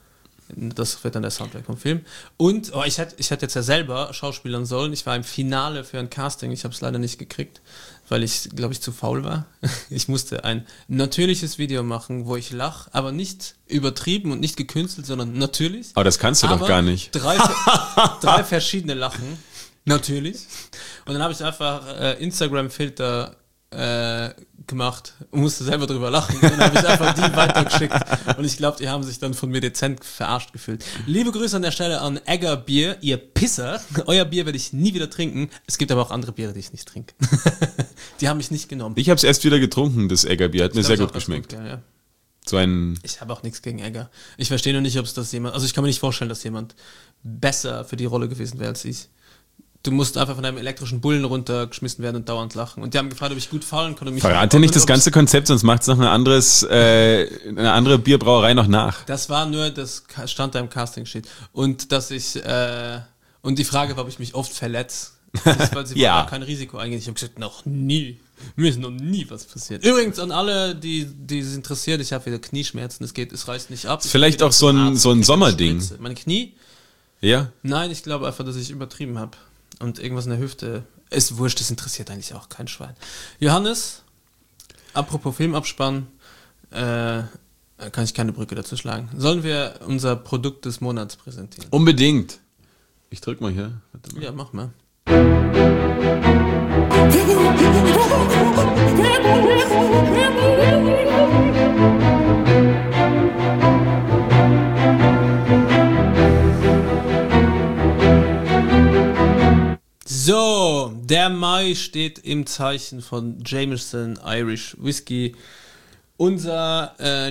das wird dann der Soundtrack vom Film. Und, oh, ich hätte ich hätte jetzt ja selber schauspielern sollen. Ich war im Finale für ein Casting, ich habe es leider nicht gekriegt, weil ich, glaube ich, zu faul war. Ich musste ein natürliches Video machen, wo ich lache, aber nicht übertrieben und nicht gekünstelt, sondern natürlich. Aber das kannst du aber doch gar nicht. Drei, drei verschiedene Lachen, natürlich. Und dann habe ich einfach äh, Instagram-Filter äh, gemacht und musste selber drüber lachen. Und dann habe ich einfach die weitergeschickt. Und ich glaube, die haben sich dann von mir dezent verarscht gefühlt. Liebe Grüße an der Stelle an Egger Bier, ihr Pisser. Euer Bier werde ich nie wieder trinken. Es gibt aber auch andere Biere, die ich nicht trinke. Die haben mich nicht genommen. Ich habe es erst wieder getrunken, das Eggerbier. Hat mir Ich sehr glaub, gut ist auch ganz geschmeckt. Gut, ja, ja. So ein Ich habe auch nichts gegen Egger. Ich verstehe nur nicht, ob es das jemand... Also ich kann mir nicht vorstellen, dass jemand besser für die Rolle gewesen wäre als ich. Du musst einfach von einem elektrischen Bullen runtergeschmissen werden und dauernd lachen. Und die haben gefragt, ob ich gut fallen konnte. Mich Verrate nicht das ganze Konzept, sonst macht es noch ein anderes, äh, eine andere Bierbrauerei noch nach. Das war nur, das stand da im Casting-Sheet. Und dass ich, äh, und die Frage war, ob ich mich oft verletze. Weil sie Ja. ja kein Risiko eingehen. Ich habe gesagt, noch nie. Mir ist noch nie was passiert. Übrigens an alle, die, die es interessiert, ich habe wieder Knieschmerzen. Es geht, es reißt nicht ab. Ist vielleicht auch so ein, so ein Sommerding. Meine Knie? Ja? Nein, ich glaube einfach, dass ich übertrieben habe. Und irgendwas in der Hüfte. Ist wurscht, das interessiert eigentlich auch kein Schwein. Johannes, apropos Filmabspann, äh, kann ich keine Brücke dazu schlagen. Sollen wir unser Produkt des Monats präsentieren? Unbedingt. Ich drück mal hier. Warte mal. Ja, mach mal. So, der Mai steht im Zeichen von Jameson Irish Whiskey. Unser äh,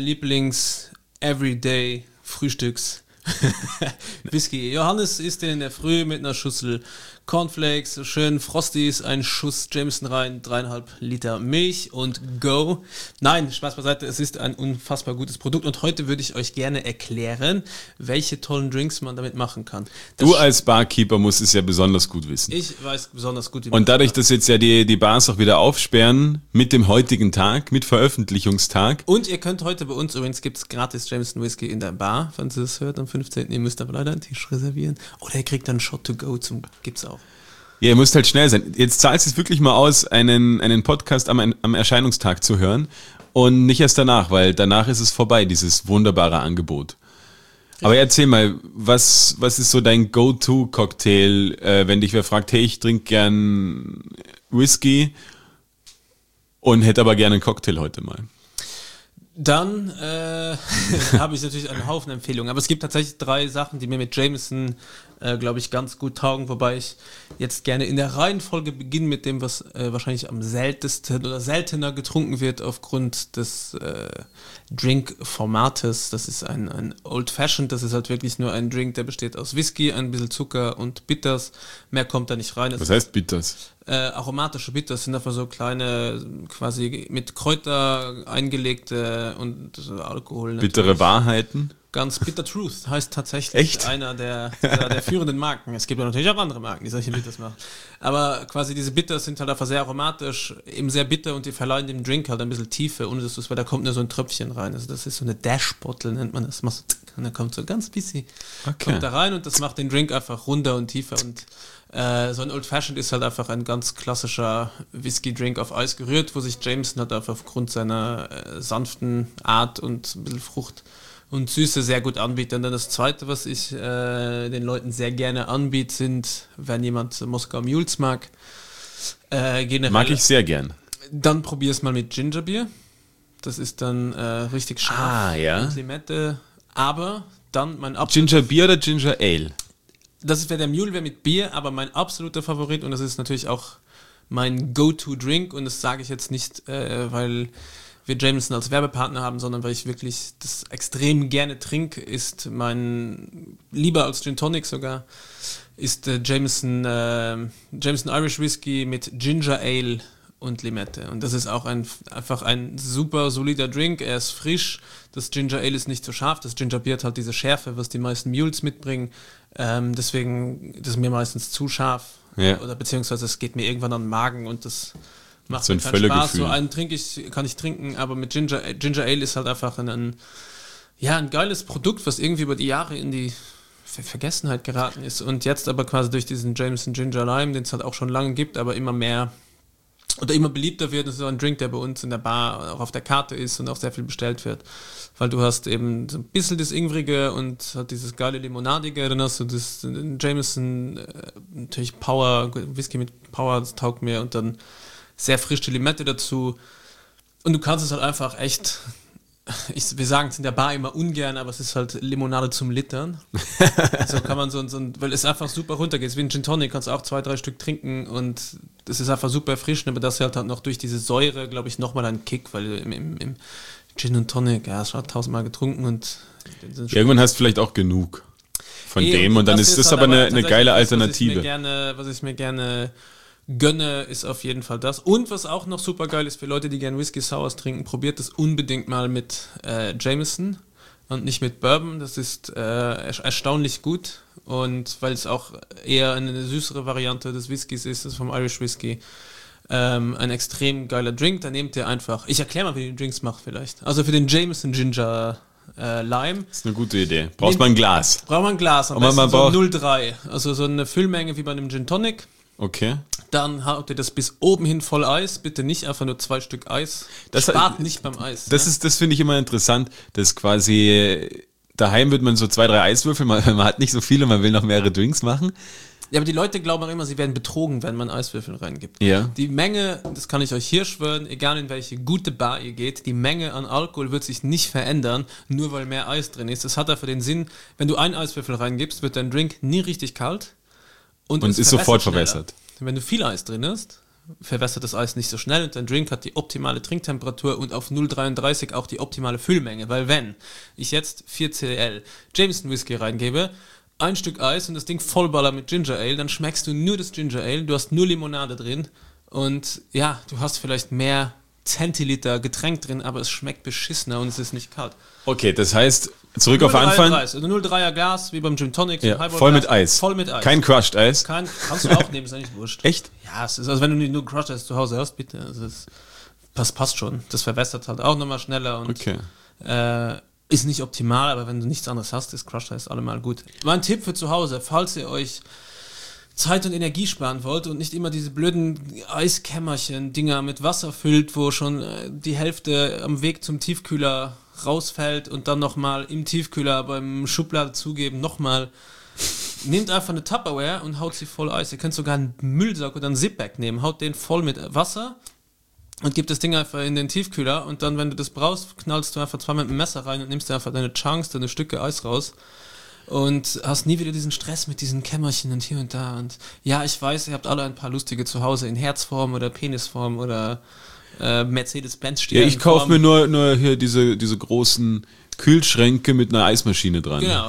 Lieblings-Everyday-Frühstücks Whisky. Johannes isst den in der Früh mit einer Schüssel Cornflakes, so schön Frosties, ein Schuss Jameson rein, dreieinhalb Liter Milch und go. Nein, Spaß beiseite, es ist ein unfassbar gutes Produkt und heute würde ich euch gerne erklären, welche tollen Drinks man damit machen kann. Das Du als Barkeeper musst es ja besonders gut wissen. ich weiß besonders gut, wie man Und dadurch, das dass jetzt ja die, die Bars auch wieder aufsperren, mit dem heutigen Tag, mit Veröffentlichungstag, Und ihr könnt heute bei uns, übrigens gibt es gratis Jameson Whisky in der Bar, falls ihr das hört, am fünfzehnten Ihr müsst aber leider einen Tisch reservieren. Oder ihr kriegt dann Shot to go, zum gibt's auch. ja, ihr müsst halt schnell sein. Jetzt zahlt es wirklich mal aus, einen, einen Podcast am, am Erscheinungstag zu hören und nicht erst danach, weil danach ist es vorbei, dieses wunderbare Angebot. Aber erzähl mal, was, was ist so dein Go-To-Cocktail, äh, wenn dich wer fragt, hey, ich trinke gern Whisky und hätte aber gerne einen Cocktail heute mal. Dann äh, habe ich natürlich einen Haufen Empfehlungen, aber es gibt tatsächlich drei Sachen, die mir mit Jameson, äh, glaube ich, ganz gut taugen, wobei ich jetzt gerne in der Reihenfolge beginne mit dem, was äh, wahrscheinlich am seltensten oder seltener getrunken wird aufgrund des äh, Drink-Formates. Das ist ein, ein Old Fashioned, das ist halt wirklich nur ein Drink, der besteht aus Whisky, ein bisschen Zucker und Bitters. Mehr kommt da nicht rein. Es Was heißt Bitters? Äh, aromatische Bitters sind einfach so kleine, quasi mit Kräuter eingelegte und so Alkohol. Bittere natürlich. Wahrheiten? ganz Bitter Truth heißt tatsächlich Echt? einer der, der, der führenden Marken. Es gibt ja natürlich auch andere Marken, die solche Bitters machen. Aber quasi diese Bitters sind halt einfach sehr aromatisch, eben sehr bitter und die verleihen dem Drink halt ein bisschen Tiefe, ohne dass du es, weil da kommt nur so ein Tröpfchen rein. Also das ist so eine Dash-Bottle, nennt man das. Machst du, und da kommt so ganz bisschen Okay. kommt da rein und das macht den Drink einfach runder und tiefer. Und äh, so ein Old Fashioned ist halt einfach ein ganz klassischer Whisky-Drink auf Eis gerührt, wo sich Jameson halt einfach aufgrund seiner äh, sanften Art und ein bisschen Frucht und Süße sehr gut anbietet. Und dann das Zweite, was ich äh, den Leuten sehr gerne anbiete, sind, wenn jemand Moskau Mules mag, äh, generell, Mag ich sehr gern. dann probier es mal mit Gingerbier. Das ist dann äh, richtig scharf Ah, ja. und Limette. Aber dann mein absoluter, Ginger Beer oder Ginger Ale? das wäre der Mule wäre mit Bier, aber mein absoluter Favorit und das ist natürlich auch mein Go-To-Drink und das sage ich jetzt nicht, äh, weil wir Jameson als Werbepartner haben, sondern weil ich wirklich das extrem gerne trinke, ist mein, lieber als Gin Tonic sogar, ist äh, Jameson, äh, Jameson Irish Whisky mit Ginger Ale und Limette. Und das ist auch ein, einfach ein super solider Drink. Er ist frisch. Das Ginger Ale ist nicht so scharf. Das Ginger Beer hat halt diese Schärfe, was die meisten Mules mitbringen. Ähm, deswegen das ist mir meistens zu scharf. Ja. Oder beziehungsweise es geht mir irgendwann an den Magen und das macht So ein mir keinen Spaß. Völlegefühl. So einen trinke ich, kann ich trinken, aber mit Ginger, Ginger Ale ist halt einfach ein, ein, ja, ein geiles Produkt, was irgendwie über die Jahre in die Ver Vergessenheit geraten ist. Und jetzt aber quasi durch diesen Jameson Ginger Lime, den es halt auch schon lange gibt, aber immer mehr oder immer beliebter wird. Das ist so ein Drink, der bei uns in der Bar auch auf der Karte ist und auch sehr viel bestellt wird. Weil du hast eben so ein bisschen das Ingwerige und hat dieses geile Limonadige, dann hast du das Jameson, äh, natürlich Power, Whisky mit Power, das taugt mir und dann sehr frische Limette dazu. Und du kannst es halt einfach echt, ich, wir sagen es in der Bar immer ungern, aber es ist halt Limonade zum Littern. So kann man so, so weil es einfach super runtergeht. Es ist wie ein Gin Tonic, kannst du auch zwei, drei Stück trinken und das ist einfach super erfrischend, aber das hat halt noch durch diese Säure, glaube ich, nochmal einen Kick, weil im, im, im Gin und Tonic, ja, schon tausendmal getrunken und Irgendwann hast du vielleicht auch genug von Eh, dem und dann ist das halt aber eine, eine tatsächlich geile das, Alternative. Was ich mir gerne, was ich mir gerne gönne, ist auf jeden Fall das. Und was auch noch super geil ist für Leute, die gerne Whisky Sours trinken, probiert das unbedingt mal mit äh, Jameson und nicht mit Bourbon. Das ist äh, er- erstaunlich gut und weil es auch eher eine süßere Variante des Whiskys ist, das vom Irish Whisky. Ähm, ein extrem geiler Drink, da nehmt ihr einfach, ich erkläre mal, wie ihr die Drinks macht vielleicht. Also für den Jameson Ginger äh, Lime Das ist eine gute Idee. Brauchst mal ein Glas. braucht man ein Glas, am Aber besten man so braucht- null Komma drei, also so eine Füllmenge wie bei einem Gin Tonic. Okay. Dann haut ihr das bis oben hin voll Eis. Bitte nicht einfach nur zwei Stück Eis. Das- Spart nicht beim Eis. Das ne? ist, das finde ich immer interessant, dass quasi daheim wird man so zwei, drei Eiswürfel, man, man hat nicht so viele, man will noch mehrere Drinks machen. Ja, aber die Leute glauben auch immer, sie werden betrogen, wenn man Eiswürfel reingibt. Ja. Die Menge, das kann ich euch hier schwören, egal in welche gute Bar ihr geht, die Menge an Alkohol wird sich nicht verändern, nur weil mehr Eis drin ist. Das hat dafür den Sinn, wenn du einen Eiswürfel reingibst, wird dein Drink nie richtig kalt und, Und es ist verwässert sofort schneller. verwässert. Wenn du viel Eis drin hast, verwässert das Eis nicht so schnell und dein Drink hat die optimale Trinktemperatur und auf null Komma dreiunddreißig auch die optimale Füllmenge, weil wenn ich jetzt vier Centiliter Jameson Whisky reingebe, ein Stück Eis und das Ding vollballer mit Ginger Ale, dann schmeckst du nur das Ginger Ale, du hast nur Limonade drin und ja, du hast vielleicht mehr Zentiliter Getränk drin, aber es schmeckt beschissener und es ist nicht kalt. Okay, das heißt, zurück auf null Komma Anfang. dreiunddreißig, also null Komma dreier Glas, wie beim Gin Tonic. so ein Ja, Highball voll mit Glas, Eis. Voll mit Eis. Kein Crushed Eis. Kein, kannst du auch nehmen, ist eigentlich wurscht. Echt? Ja, es ist, also wenn du nicht nur Crush Eis zu Hause hast, bitte. Also es, das passt schon. Das verwässert halt auch nochmal schneller und Okay. äh, ist nicht optimal, aber wenn du nichts anderes hast, ist Crush Eis allemal gut. Mein Tipp für zu Hause, falls ihr euch Zeit und Energie sparen wollt und nicht immer diese blöden Eiskämmerchen-Dinger mit Wasser füllt, wo schon äh, die Hälfte am Weg zum Tiefkühler rausfällt und dann nochmal im Tiefkühler beim Schublade zugeben, nochmal. Nehmt einfach eine Tupperware und haut sie voll Eis. Ihr könnt sogar einen Müllsack oder einen Zipbag nehmen, haut den voll mit Wasser und gib das Ding einfach in den Tiefkühler und dann, wenn du das brauchst, knallst du einfach zweimal mit dem Messer rein und nimmst dir einfach deine Chunks, deine Stücke Eis raus und hast nie wieder diesen Stress mit diesen Kämmerchen und hier und da und ja, ich weiß, ihr habt alle ein paar lustige zu Hause in Herzform oder Penisform oder äh, Mercedes-Benz Ja, stehen. ich kaufe mir nur, nur hier diese, diese großen Kühlschränke mit einer Eismaschine dran. Genau.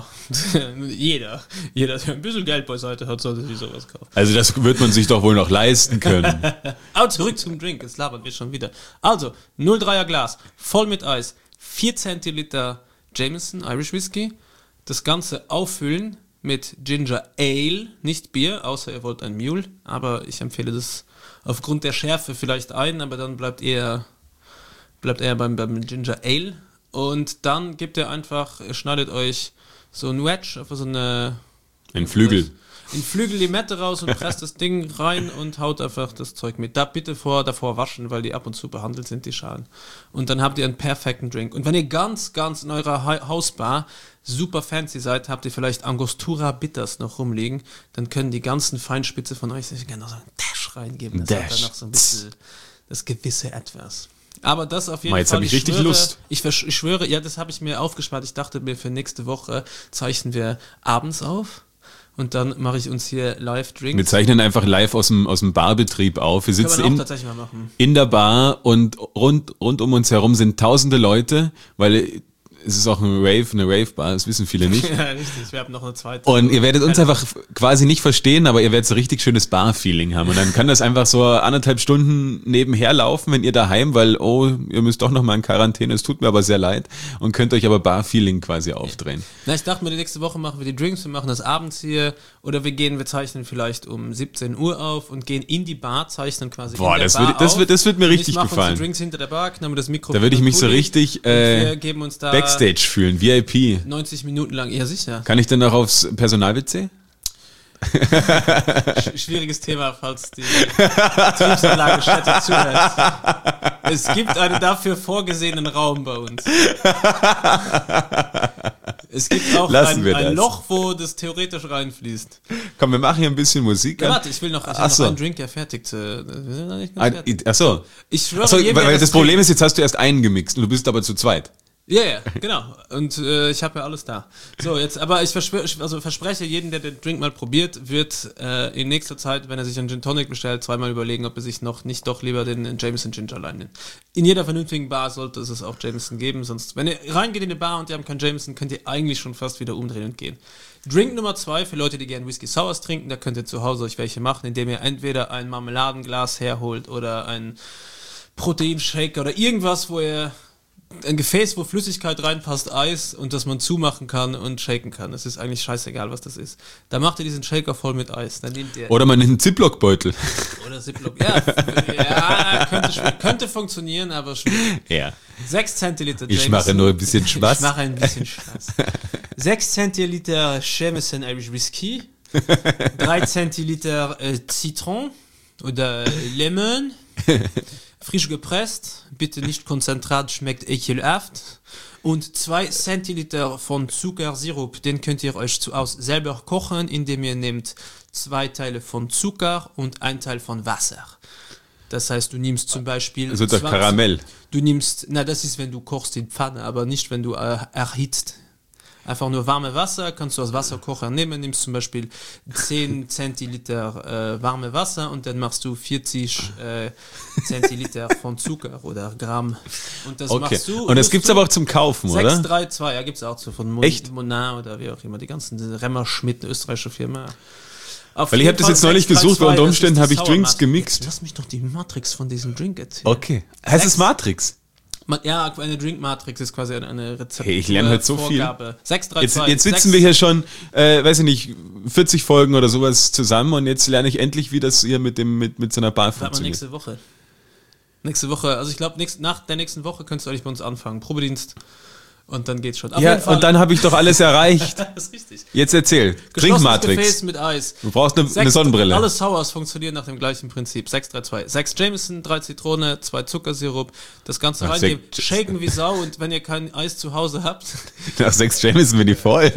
jeder, jeder, der ein bisschen Geld beiseite hat, sollte sich sowas kaufen. Also das wird man sich doch wohl noch leisten können. Aber zurück zum Drink, es labert wir schon wieder. Also, null Komma dreier Glas, voll mit Eis, vier Zentiliter Jameson, Irish Whisky. Das Ganze auffüllen mit Ginger Ale, nicht Bier, außer ihr wollt ein Mule. Aber ich empfehle das aufgrund der Schärfe vielleicht ein, aber dann bleibt eher, bleibt eher beim, beim Ginger Ale. Und dann gebt ihr einfach, ihr schneidet euch so ein Wedge, einfach so eine... Ein Flügel. Ein Flügel Limette raus und presst das Ding rein und haut einfach das Zeug mit. Da bitte vor, davor waschen, weil die ab und zu behandelt sind, die Schalen. Und dann habt ihr einen perfekten Drink. Und wenn ihr ganz, ganz in eurer ha- Hausbar super fancy seid, habt ihr vielleicht Angostura Bitters noch rumliegen, dann können die ganzen Feinspitze von euch sich gerne noch so einen Dash reingeben. Das Dash. hat dann noch so ein bisschen das gewisse Etwas. Aber das auf jeden Mal, jetzt Fall. hab ich richtig schwöre, Lust. Ich, versch- ich schwöre, ja, das habe ich mir aufgespart. Ich dachte mir, für nächste Woche zeichnen wir abends auf. Und dann mache ich uns hier Live-Drinks. Wir zeichnen einfach live aus dem, aus dem Barbetrieb auf. Wir Kann sitzen man auch in, tatsächlich mal machen. in der Bar und rund, rund um uns herum sind tausende Leute, weil es ist auch ein Rave, eine Rave-Bar, das wissen viele nicht. Ja, richtig. Wir haben noch eine zweite. Und ihr werdet uns einfach quasi nicht verstehen, aber ihr werdet so richtig schönes Bar-Feeling haben. Und dann kann das einfach so anderthalb Stunden nebenher laufen, wenn ihr daheim, weil, oh, ihr müsst doch noch mal in Quarantäne, es tut mir aber sehr leid. Und könnt euch aber Bar-Feeling quasi aufdrehen. Na, ich dachte mir, die nächste Woche machen wir die Drinks, wir machen das abends hier. Oder wir gehen, wir zeichnen vielleicht um siebzehn Uhr auf und gehen in die Bar, zeichnen quasi Boah, in der das Bar wird- das auf. wird- das wird mir Und ich richtig mache gefallen. Uns die Drinks hinter der Bar, knappen das Mikrofon. Da würde ich mich und so Pulli richtig und äh, wir geben uns da Backstage fühlen, V I P. neunzig Minuten lang, ja sicher. Kann ich denn noch aufs Personal-W C? Sch- schwieriges Thema, falls die Betriebsanlagestätte zuhört. Es gibt einen dafür vorgesehenen Raum bei uns. Es gibt auch Lassen ein, wir ein das. Loch, wo das theoretisch reinfließt. Komm, wir machen hier ein bisschen Musik. Ja, an. warte, ich will noch, ich Ach habe noch so. einen Drink ja fertig zu. Wir sind noch nicht Ah, ganz fertig. Ach so. Ich schwöre, Ach so, jedem, weil, der weil das das Problem trinkt- ist, jetzt hast du erst einen gemixt und du bist aber zu zweit. Ja, ja, genau. Und äh, ich habe ja alles da. So, jetzt, aber ich verschwör, ich- also verspreche, jeden, der den Drink mal probiert, wird äh, in nächster Zeit, wenn er sich einen Gin Tonic bestellt, zweimal überlegen, ob er sich noch nicht doch lieber den Jameson Ginger Ale nimmt. In jeder vernünftigen Bar sollte es auch Jameson geben, sonst, wenn ihr reingeht in eine Bar und ihr habt keinen Jameson, könnt ihr eigentlich schon fast wieder umdrehen und gehen. Drink Nummer zwei, für Leute, die gerne Whisky Sours trinken, da könnt ihr zu Hause euch welche machen, indem ihr entweder ein Marmeladenglas herholt oder ein Proteinshaker oder irgendwas, wo ihr ein Gefäß, wo Flüssigkeit reinpasst, Eis und das man zumachen kann und shaken kann. Es ist eigentlich scheißegal, was das ist. Da macht ihr diesen Shaker voll mit Eis. Dann nehmt ihr Oder man nimmt einen Ziploc-Beutel. oder Ziploc. Ja, ja könnte, schwer- könnte funktionieren, aber schwierig. Ja. sechs Zentiliter Ich Jameson. mache nur ein bisschen Ich Spaß. mache ein bisschen Spaß. sechs Zentiliter Jameson Irish Whisky. drei Zentiliter äh, Zitron oder Lemon. Frisch gepresst, bitte nicht Konzentrat, schmeckt ekelhaft. Und zwei Zentiliter von Zuckersirup, den könnt ihr euch zu Hause selber kochen, indem ihr nehmt zwei Teile von Zucker und ein Teil von Wasser. Das heißt, du nimmst zum Beispiel... Also der zwanzig Karamell. Du nimmst, na das ist, wenn du kochst in Pfanne, aber nicht, wenn du äh, erhitzt. Einfach nur warme Wasser, kannst du aus Wasserkocher nehmen, nimmst zum Beispiel zehn Zentiliter äh, warme Wasser und dann machst du vierzig äh, Zentiliter von Zucker oder Gramm. Und das Okay. machst du. Und das musst gibt's du aber auch zum Kaufen, sechs, oder? drei, zwei, ja, gibt's auch so von Mon Echt? Monin oder wie auch immer, die ganzen diese Remmer-Schmidt, eine österreichische Firma. Auf Weil ich jeden hab das Fall jetzt neulich sechs, drei, gesucht, weil zwei, unter das Umständen ist die habe ich Sour Drinks Matrix. gemixt. Jetzt lass mich doch die Matrix von diesem Drink erzählen. Okay. Heißt es Sechs- Matrix? Ma- Ja, eine Drinkmatrix ist quasi eine, eine Rezeptur. Hey, ich lerne heute so viel. Vorgabe. sechs, drei, Jetzt, zwei, jetzt sitzen sechs, wir hier schon, äh, weiß ich nicht, vierzig Folgen oder sowas zusammen und jetzt lerne ich endlich, wie das hier mit dem mit, mit so einer Bar Warte mal, funktioniert. nächste Woche. Nächste Woche, also ich glaube, nach der nächsten Woche könntest du eigentlich bei uns anfangen. Probedienst. Und dann geht's schon. Auf Ja, jeden Fall- und dann habe ich doch alles erreicht. Das ist richtig. Jetzt erzähl. Geschlossenes Trinkmatrix. Gefäß mit Eis. Du brauchst eine, Sechs- eine Sonnenbrille. Alle Sours funktionieren nach dem gleichen Prinzip. sechs, drei, zwei. sechs Jameson, drei Zitrone, zwei Zuckersirup. Das Ganze Ach, reingeben, sech- shaken wie Sau und wenn ihr kein Eis zu Hause habt, Nach sechs Jameson bin ich voll.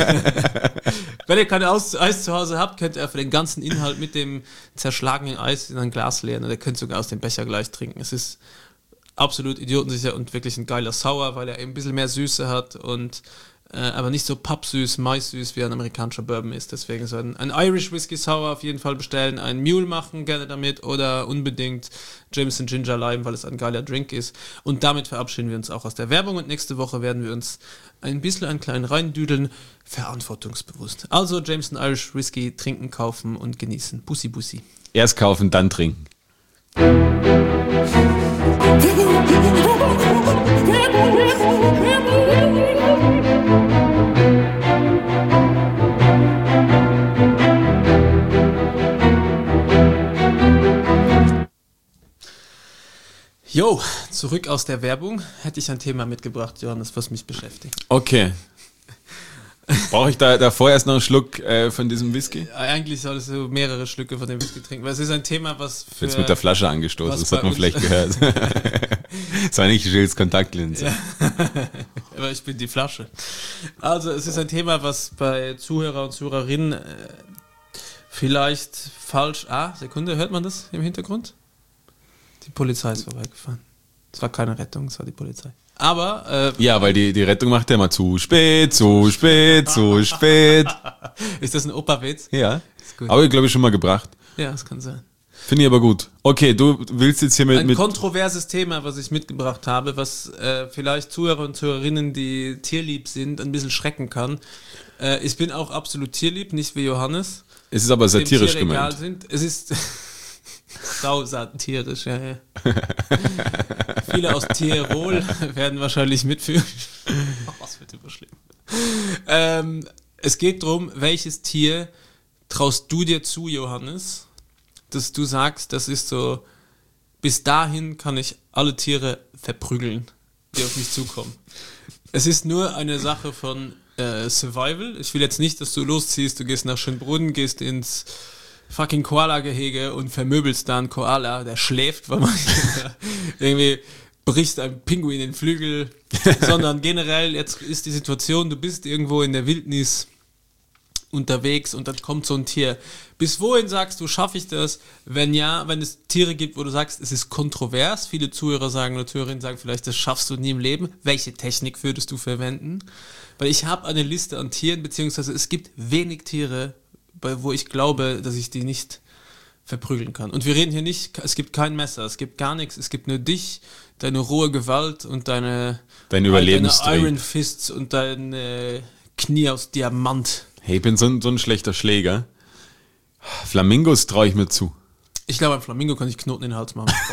wenn ihr kein Eis, Eis zu Hause habt, könnt ihr für den ganzen Inhalt mit dem zerschlagenen Eis in ein Glas leeren und ihr könnt sogar aus dem Becher gleich trinken. Es ist absolut idiotensicher und wirklich ein geiler Sour, weil er eben ein bisschen mehr Süße hat und äh, aber nicht so pappsüß, maissüß wie ein amerikanischer Bourbon ist. Deswegen so ein, ein Irish Whisky Sour auf jeden Fall bestellen, ein Mule machen gerne damit oder unbedingt Jameson Ginger Lime, weil es ein geiler Drink ist. Und damit verabschieden wir uns auch aus der Werbung und nächste Woche werden wir uns ein bisschen einen kleinen reindüdeln, verantwortungsbewusst. Also Jameson Irish Whisky trinken, kaufen und genießen. Bussi, bussi. Erst kaufen, dann trinken. Jo, zurück aus der Werbung. Hätte ich ein Thema mitgebracht, Johannes, was mich beschäftigt. Okay. Brauche ich da davor erst noch einen Schluck äh, von diesem Whisky? Eigentlich solltest du mehrere Schlücke von dem Whisky trinken, weil es ist ein Thema, was für... Jetzt mit der Flasche angestoßen, was das hat bei man uns- vielleicht gehört. Das war nicht Gilles Kontaktlinse. Ja. Aber ich bin die Flasche. Also es ist ein Thema, was bei Zuhörer und Zuhörerinnen äh, vielleicht falsch... Ah, Sekunde, hört man das im Hintergrund? Die Polizei ist vorbeigefahren. Es war keine Rettung, es war die Polizei. Aber... Äh, Ja, weil die, die Rettung macht ja immer zu spät, zu spät, zu spät. ist das ein Opa-Witz? Ja, Ist gut. aber ich glaube ich schon mal gebracht. Ja, das kann sein. Finde ich aber gut. Okay, du willst jetzt hier mit... Ein mit kontroverses Thema, was ich mitgebracht habe, was äh, vielleicht Zuhörer und Zuhörerinnen, die tierlieb sind, ein bisschen schrecken kann. Äh, ich bin auch absolut tierlieb, nicht wie Johannes. es ist aber dem satirisch Tiere egal gemeint. sind. Es ist sau satirisch, ja, ja. Viele aus Tirol werden wahrscheinlich mitführen. Oh, was wird überschlimm. Ähm, es geht darum, welches Tier traust du dir zu, Johannes, dass du sagst, das ist so, bis dahin kann ich alle Tiere verprügeln, die auf mich zukommen. Es ist nur eine Sache von äh, Survival. Ich will jetzt nicht, dass du losziehst, du gehst nach Schönbrunn, gehst ins fucking Koala-Gehege und vermöbelst da einen Koala, der schläft, weil man irgendwie bricht ein Pinguin den Flügel, sondern generell, jetzt ist die Situation, du bist irgendwo in der Wildnis unterwegs und dann kommt so ein Tier. Bis wohin sagst du, schaffe ich das? Wenn ja, wenn es Tiere gibt, wo du sagst, es ist kontrovers, viele Zuhörer sagen oder Zuhörerinnen sagen vielleicht, das schaffst du nie im Leben. Welche Technik würdest du verwenden? Weil ich habe eine Liste an Tieren, beziehungsweise es gibt wenig Tiere, bei, wo ich glaube, dass ich die nicht verprügeln kann. Und wir reden hier nicht, es gibt kein Messer, es gibt gar nichts, es gibt nur dich, deine rohe Gewalt und deine, Dein Überlebenstrieb. deine Iron Fists und deine Knie aus Diamant. Hey, ich bin so ein, so ein schlechter Schläger. Flamingos traue ich mir zu. Ich glaube, beim Flamingo kann ich Knoten in den Hals machen.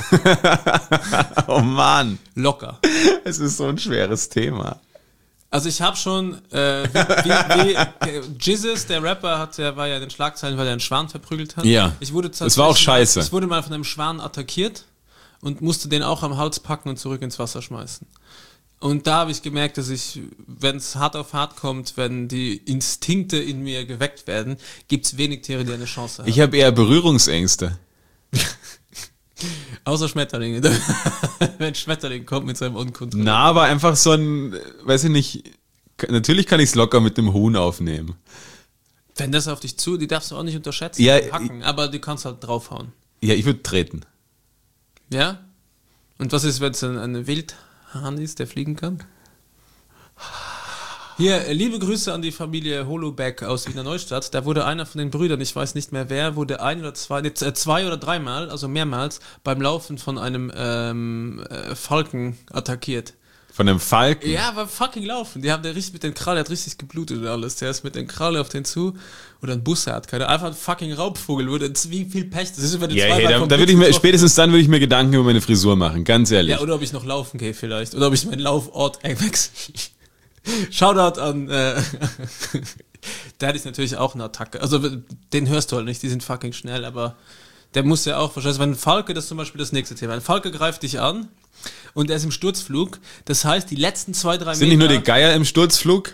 Oh Mann. Locker. Es ist so ein schweres Thema. Also ich habe schon, äh, wie, wie, wie Jesus, der Rapper, hat, der war ja in den Schlagzeilen, weil er einen Schwan verprügelt hat. Ja. Ich wurde Das war auch scheiße. Ich wurde mal von einem Schwan attackiert und musste den auch am Hals packen und zurück ins Wasser schmeißen. Und da habe ich gemerkt, dass ich, wenn es hart auf hart kommt, wenn die Instinkte in mir geweckt werden, gibt es wenig Tiere, die eine Chance haben. Ich habe eher Berührungsängste. Außer Schmetterlinge. Wenn Schmetterling kommt mit seinem unkontrollierten. Na, aber einfach so ein, weiß ich nicht, natürlich kann ich es locker mit dem Huhn aufnehmen. Wenn das auf dich zu, die darfst du auch nicht unterschätzen. Ja, hacken, aber du kannst halt draufhauen. Ja, ich würde treten. Ja? Und was ist, wenn es ein, ein Wildhahn ist, der fliegen kann? Hier, äh, liebe Grüße an die Familie Holoback aus Wiener Neustadt. Da wurde einer von den Brüdern, ich weiß nicht mehr wer, wurde ein oder zwei, nee, z- zwei oder dreimal, also mehrmals, beim Laufen von einem ähm, äh, Falken attackiert. Von einem Falken. Ja, beim fucking Laufen. Die haben der richtig mit den Krallen, der hat richtig geblutet und alles. Der ist mit den Krallen auf den zu. Oder ein Bussard, keine einfach ein fucking Raubvogel. Wurde wie viel Pech. Das ist, wenn du Ja, zweimal hey, da, vom da würde ich Blitz mir, getroffen spätestens dann würde ich mir Gedanken über meine Frisur machen, ganz ehrlich. Ja, oder ob ich noch laufen gehe vielleicht. Oder ob ich meinen Laufort wechsle. Shoutout an, äh, der ist natürlich auch eine Attacke. Also, den hörst du halt nicht, die sind fucking schnell, aber der muss ja auch wahrscheinlich, wenn ein Falke, das ist zum Beispiel das nächste Thema. Ein Falke greift dich an und er ist im Sturzflug. Das heißt, die letzten zwei, drei Sind Meter... nicht nur die Geier im Sturzflug?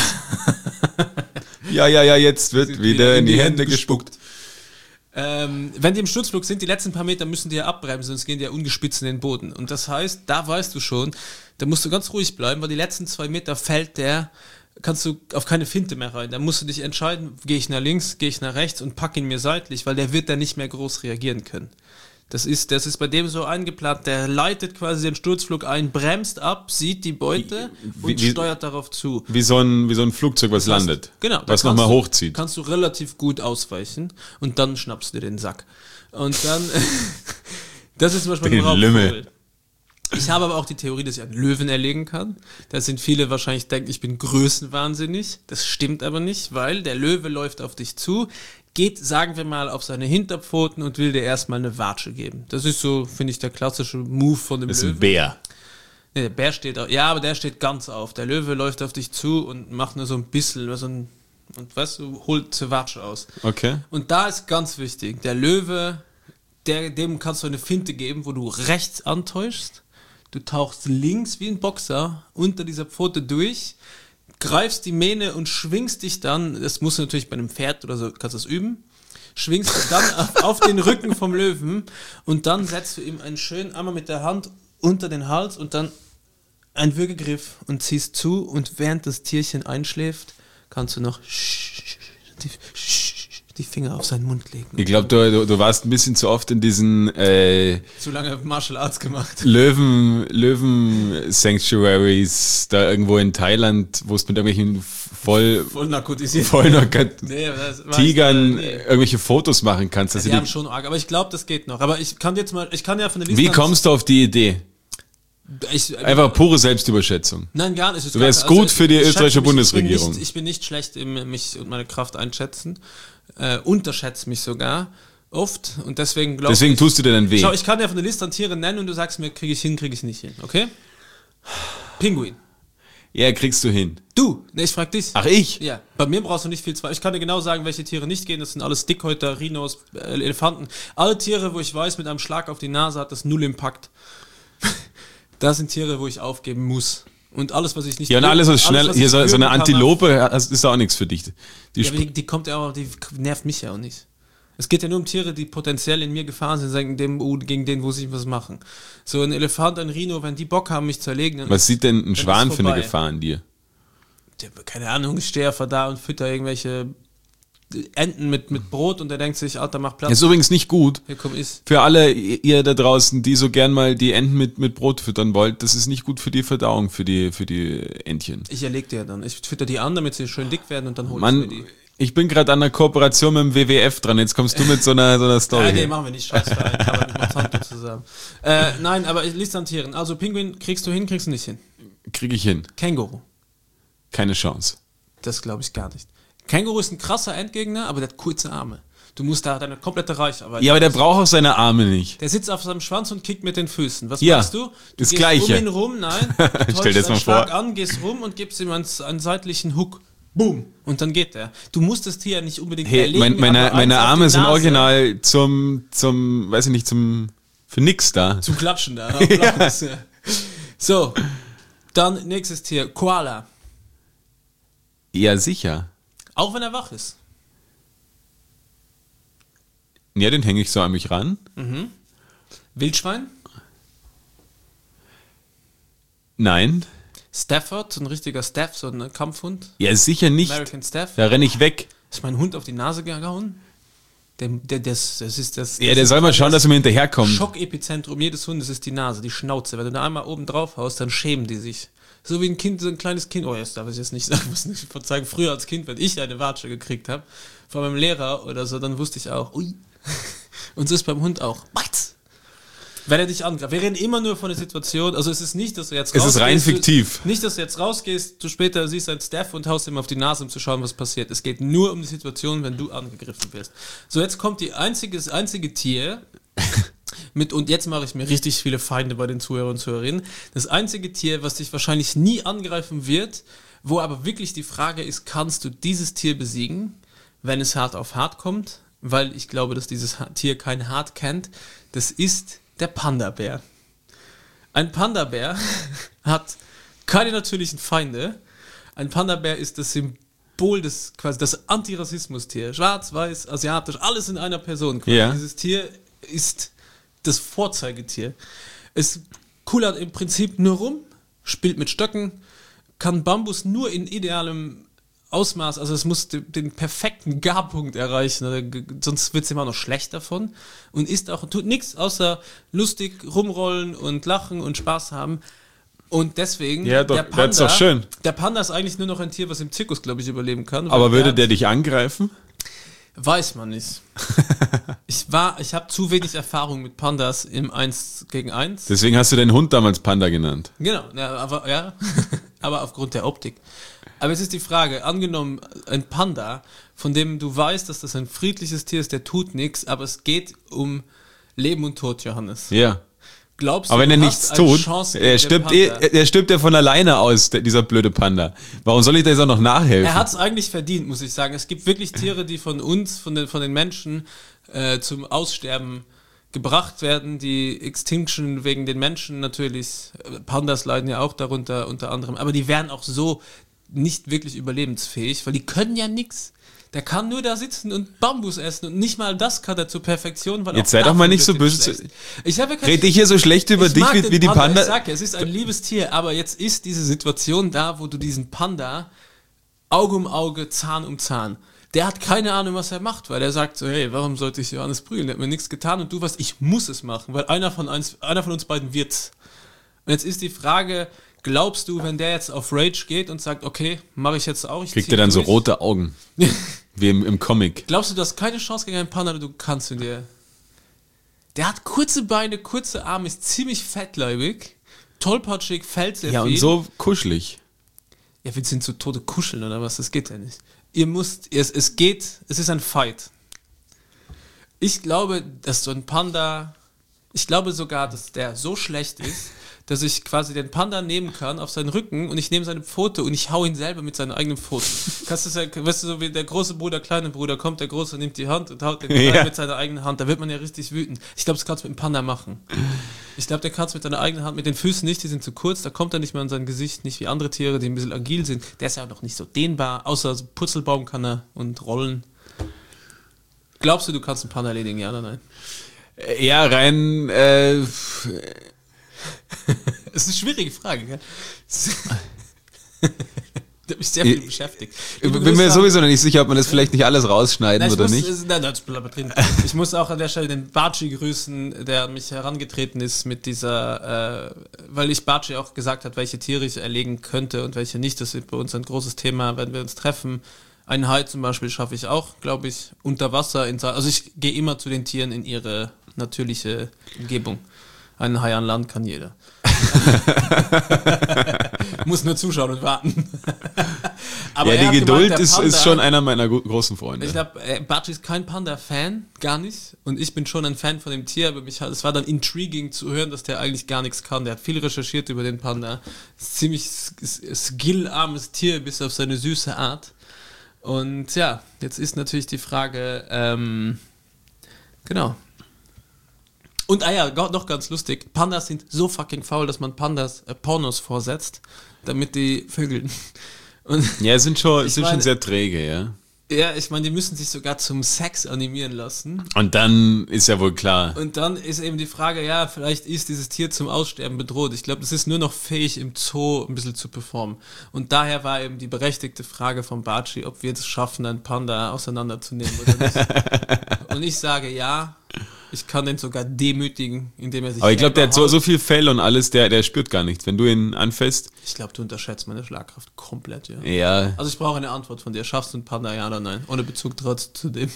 ja, ja, ja, jetzt wird wieder in die Hände gespuckt. Ähm, wenn die im Sturzflug sind, die letzten paar Meter müssen die ja abbremsen, sonst gehen die ja ungespitzt in den Boden. Und das heißt, da weißt du schon, da musst du ganz ruhig bleiben, weil die letzten zwei Meter fällt der, kannst du auf keine Finte mehr rein. Da musst du dich entscheiden, gehe ich nach links, gehe ich nach rechts und pack ihn mir seitlich, weil der wird dann nicht mehr groß reagieren können. Das ist, das ist bei dem so eingeplant, der leitet quasi den Sturzflug ein, bremst ab, sieht die Beute Wie- und wie- steuert darauf zu. Wie so ein, wie so ein Flugzeug, was Das heißt, landet. Genau. da Was kannst nochmal du- hochzieht. Kannst du relativ gut ausweichen und dann schnappst du dir den Sack. Und dann, das ist zum Beispiel Den ein Raubvogel. Lümmel. Ich habe aber auch die Theorie, dass ich einen Löwen erlegen kann. Da sind viele wahrscheinlich denken, ich bin größenwahnsinnig. Das stimmt aber nicht, weil der Löwe läuft auf dich zu, geht, sagen wir mal, auf seine Hinterpfoten und will dir erstmal eine Watsche geben. Das ist so, finde ich, der klassische Move von dem Das ist Löwen. ein Bär. Nee, der Bär steht auf. Ja, aber der steht ganz auf. Der Löwe läuft auf dich zu und macht nur so ein bisschen, so ein, und weißt du, holt zur Watsche aus. Okay. Und da ist ganz wichtig, der Löwe, der, dem kannst du eine Finte geben, wo du rechts antäuschst, du tauchst links wie ein Boxer unter dieser Pfote durch, greifst die Mähne und schwingst dich dann, das musst du natürlich bei einem Pferd oder so, kannst du das üben, schwingst dich dann auf, auf den Rücken vom Löwen und dann setzt du ihm einen schönen, einmal mit der Hand unter den Hals und dann einen Würgegriff und ziehst zu und während das Tierchen einschläft, kannst du noch die, die Finger auf seinen Mund legen. Ich glaube, du, du, du warst ein bisschen zu oft in diesen äh, Zu lange Martial Arts gemacht. Löwen, Löwen-Sanctuaries da irgendwo in Thailand, wo es mit irgendwelchen voll, Voll narkotisiert. voll narkot- Nee, das weiß Tigern ich, äh, nee. irgendwelche Fotos machen kannst. Dass Die sie haben die, schon arg, aber ich glaube, das geht noch. Aber ich kann jetzt mal, ich kann ja von der Liste. wie kommst du auf die Idee? ich, Einfach pure Selbstüberschätzung. Nein, gar nicht. Du wärst gut für die ich österreichische schätze mich- Bundesregierung. Ich bin, nicht, ich bin nicht schlecht im mich und meine Kraft einschätzen. Äh, unterschätze mich sogar oft und deswegen glaube ich. Deswegen tust du dir dann weh. Schau, ich kann ja von der Liste an Tiere nennen und du sagst mir, kriege ich hin, kriege ich nicht hin, okay? Pinguin. Ja, kriegst du hin. Du, ne, ich frag dich. Ach, ich? Ja, bei mir brauchst du nicht viel Zweifel. Ich kann dir genau sagen, welche Tiere nicht gehen. Das sind alles Dickhäuter, Rhinos, äh, Elefanten. Alle Tiere, wo ich weiß, mit einem Schlag auf die Nase hat das null Impact. Das sind Tiere, wo ich aufgeben muss. Und alles, was ich nicht... Ja, und alles, was schnell, was hier ich so, so würgen eine kann, Antilope, das ist auch nichts für dich. Die Ja, aber sp- die, die kommt ja auch, die nervt mich ja auch nicht. Es geht ja nur um Tiere, die potenziell in mir gefahren sind, gegen den, gegen den, wo sie was machen. So ein Elefant, ein Rhino, wenn die Bock haben, mich zu erlegen, dann was sieht denn ein ist Schwan für eine vorbei. Gefahr in dir? der, keine Ahnung, ich stehe einfach da und fütter irgendwelche Enten mit, mit Brot und der denkt sich, Alter, mach Platz. Das ist übrigens nicht gut. Hier komm ich. Für alle ihr da draußen, die so gern mal die Enten mit, mit Brot füttern wollt, das ist nicht gut für die Verdauung, für die, für die Entchen. Ich erleg die ja dann. Ich fütter die an, damit sie schön dick werden und dann hol ich Mann, mir die. ich bin gerade an einer Kooperation mit dem W W F dran, jetzt kommst du mit so einer, so einer Story. Ja, nee, hier. machen wir nicht. Scheißverein. Ich arbeite mit Monsanto zusammen. Äh, nein, aber ich lese an Tieren. Also Pinguin kriegst du hin, kriegst du nicht hin. Krieg ich hin. Känguru. Keine Chance. Das glaube ich gar nicht. Känguru ist ein krasser Endgegner, aber der hat kurze Arme. Du musst da deine komplette Reichweite. Ja, aber der braucht auch seine Arme nicht. Der sitzt auf seinem Schwanz und kickt mit den Füßen. Was Ja, machst du? Du das gehst Gleiche. um ihn rum, nein. Du Stell dir täuschst das mal einen Schlag vor. an, gehst rum und gibst ihm einen, einen seitlichen Hook. Boom. Und dann geht der. Du musst das Tier ja nicht unbedingt Hey, erlegen. mein, meine, aber meine eins auf Arme die sind Nase original zum, zum, weiß ich nicht, zum, für nix da. Zum Klatschen da. auf Platz, ja. So. Dann nächstes Tier. Koala. Ja, sicher. Auch wenn er wach ist. Ja, den hänge ich so an mich ran. Wildschwein. Nein. Stafford, so ein richtiger Staff, so ein Kampfhund. Ja, sicher nicht. American Staff. Da renne ich weg. Ist mein Hund auf die Nase gehauen? Der, der, das, das ist das. Ja, das der ist soll mal das schauen, dass er mir hinterherkommt. Schockepizentrum jedes Hundes ist die Nase, die Schnauze. Wenn du da einmal oben drauf haust, dann schämen die sich. So wie ein Kind, so ein kleines Kind. Oh, jetzt darf ich jetzt nicht sagen, muss nicht verzeihen. Früher als Kind, wenn ich eine Watsche gekriegt habe, von meinem Lehrer oder so, dann wusste ich auch, ui. Und so ist beim Hund auch. Was? Wenn er dich angreift. Wir reden immer nur von der Situation, also es ist nicht, dass du jetzt Es ist rein du- fiktiv. Nicht, dass du jetzt rausgehst, du später siehst einen Staff und haust ihm auf die Nase, um zu schauen, was passiert. Es geht nur um die Situation, wenn du angegriffen wirst. So, jetzt kommt die einzige, das einzige Tier mit, und jetzt mache ich mir richtig viele Feinde bei den Zuhörern und Zuhörerinnen. Das einzige Tier, was dich wahrscheinlich nie angreifen wird, wo aber wirklich die Frage ist, kannst du dieses Tier besiegen, wenn es hart auf hart kommt? Weil ich glaube, dass dieses Ha- Tier kein Hart kennt. Das ist der Panda-Bär. Ein Panda-Bär hat keine natürlichen Feinde. Ein Panda-Bär ist das Symbol des, quasi das Antirassismus-Tier. Schwarz, weiß, asiatisch, alles in einer Person. Quasi. Ja. Dieses Tier ist das Vorzeigetier. Es kullert im Prinzip nur rum, spielt mit Stöcken, kann Bambus nur in idealem Ausmaß, also es muss den, den perfekten Garpunkt erreichen, oder g- sonst wird es immer noch schlecht davon und ist auch, tut nichts außer lustig rumrollen und lachen und Spaß haben und deswegen, Ja, doch, der das ist doch schön. der Panda ist eigentlich nur noch ein Tier, was im Zirkus, glaube ich, überleben kann. weil Aber würde hat- der dich angreifen? Weiß man nicht. ich war, ich habe zu wenig Erfahrung mit Pandas im eins gegen eins. Deswegen hast du deinen Hund damals Panda genannt. Genau, ja, aber ja. aber aufgrund der Optik. Aber jetzt ist die Frage, angenommen, ein Panda, von dem du weißt, dass das ein friedliches Tier ist, der tut nichts, aber es geht um Leben und Tod, Johannes. Ja. Glaubst du, Aber wenn er du nichts hast eine tut, Chance er gegen stirbt, den eh, Panda? er stirbt ja von alleine aus, der, dieser blöde Panda. Warum soll ich da jetzt auch noch nachhelfen? Er hat es eigentlich verdient, muss ich sagen. Es gibt wirklich Tiere, die von uns, von den, von den Menschen äh, zum Aussterben gebracht werden, die Extinction wegen den Menschen natürlich, Pandas leiden ja auch darunter unter anderem, aber die wären auch so nicht wirklich überlebensfähig, weil die können ja nichts. Der kann nur da sitzen und Bambus essen und nicht mal das kann er zur Perfektion. Weil Jetzt auch sei doch davon mal nicht wird so ihm böse. schlecht. Ich habe ja kein- Red ich hier so schlecht über ich dich mag wie, den wie die Panda? Ich sag ja, es ist ein liebes Tier, aber jetzt ist diese Situation da, wo du diesen Panda Auge um Auge, Zahn um Zahn. Der hat keine Ahnung, was er macht, weil er sagt so, hey, warum sollte ich Johannes prügeln? Der hat mir nichts getan und du weißt, ich muss es machen, weil einer von uns, einer von uns beiden wird's. Und jetzt ist die Frage, glaubst du, wenn der jetzt auf Rage geht und sagt, okay, mache ich jetzt auch, ich Kriegt zieh er dann so durch. rote Augen. Wie im, im Comic. Glaubst du, du hast keine Chance gegen einen Panda, du kannst in dir. Der hat kurze Beine, kurze Arme, ist ziemlich fettleibig, tollpatschig, fällt sehr Ja, viel. und so kuschelig. Ja, willst du ihn zu Tode kuscheln oder was? Das geht ja nicht. Ihr müsst, es, es geht, es ist ein Fight. Ich glaube, dass so ein Panda, ich glaube sogar, dass der so schlecht ist, dass ich quasi den Panda nehmen kann auf seinen Rücken und ich nehme seine Pfote und ich hau ihn selber mit seinen eigenen Pfoten. Kannst du das ja, weißt du, so wie der große Bruder, kleine Bruder kommt, der Große nimmt die Hand und haut den Kleinen Ja. mit seiner eigenen Hand. Da wird man ja richtig wütend. Ich glaube, das kannst du mit dem Panda machen. Ich glaube, der kann es mit seiner eigenen Hand, mit den Füßen nicht, die sind zu kurz, da kommt er nicht mehr an sein Gesicht, nicht wie andere Tiere, die ein bisschen agil sind. Der ist ja noch nicht so dehnbar, außer so Purzelbaum kann er und rollen. Glaubst du, du kannst einen Panda erledigen, ja oder nein? Ja, rein, äh, Das ist eine schwierige Frage, gell? Der hat mich sehr viel Ich- beschäftigt. ich Liebe bin Grüße mir an- sowieso noch nicht sicher, ob man das vielleicht nicht alles rausschneiden Nein, ich oder muss, nicht. es- Nein, nein, das bleibt drin. Ich muss auch an der Stelle den Barci grüßen, der an mich herangetreten ist mit dieser, äh, weil ich Barci auch gesagt hat, welche Tiere ich erlegen könnte und welche nicht. Das wird bei uns ein großes Thema, wenn wir uns treffen. Einen Hai zum Beispiel schaffe ich auch, glaube ich, unter Wasser. In, also ich gehe immer zu den Tieren in ihre natürliche Umgebung. Einen Hai an Land kann jeder. Muss nur zuschauen und warten. Aber Ja, er hat die Geduld gemeint, der ist, Panda- ist schon einer meiner gro- großen Freunde. ich glaube, äh, Barci ist kein Panda-Fan, gar nicht. Und ich bin schon ein Fan von dem Tier, aber mich hat, es war dann intriguing zu hören, dass der eigentlich gar nichts kann. Der hat viel recherchiert über den Panda. Ist ziemlich s- s- skillarmes Tier, bis auf seine süße Art. Und ja, jetzt ist natürlich die Frage, ähm, genau. Und ah ja, go- noch ganz lustig, Pandas sind so fucking faul, dass man Pandas äh, Pornos vorsetzt, damit die vögeln. Und Ja, sind schon, Ich sind meine- schon sehr träge, ja. ja, ich meine, die müssen sich sogar zum Sex animieren lassen. Und dann ist ja wohl klar. Und dann ist eben die Frage, ja, vielleicht ist dieses Tier zum Aussterben bedroht. Ich glaube, es ist nur noch fähig, im Zoo ein bisschen zu performen. Und daher war eben die berechtigte Frage von Barci, ob wir es schaffen, einen Panda auseinanderzunehmen oder nicht. Und ich sage ja, ich kann den sogar demütigen, indem er sich Aber ich glaube, der hat so, selber so haut. viel Fell und alles, der, der spürt gar nichts. Wenn du ihn anfasst, Ich glaube, du unterschätzt meine Schlagkraft komplett, ja. ja. Also ich brauche eine Antwort von dir. Schaffst du einen Panda, ja oder nein? Ohne Bezug trotz zu dem.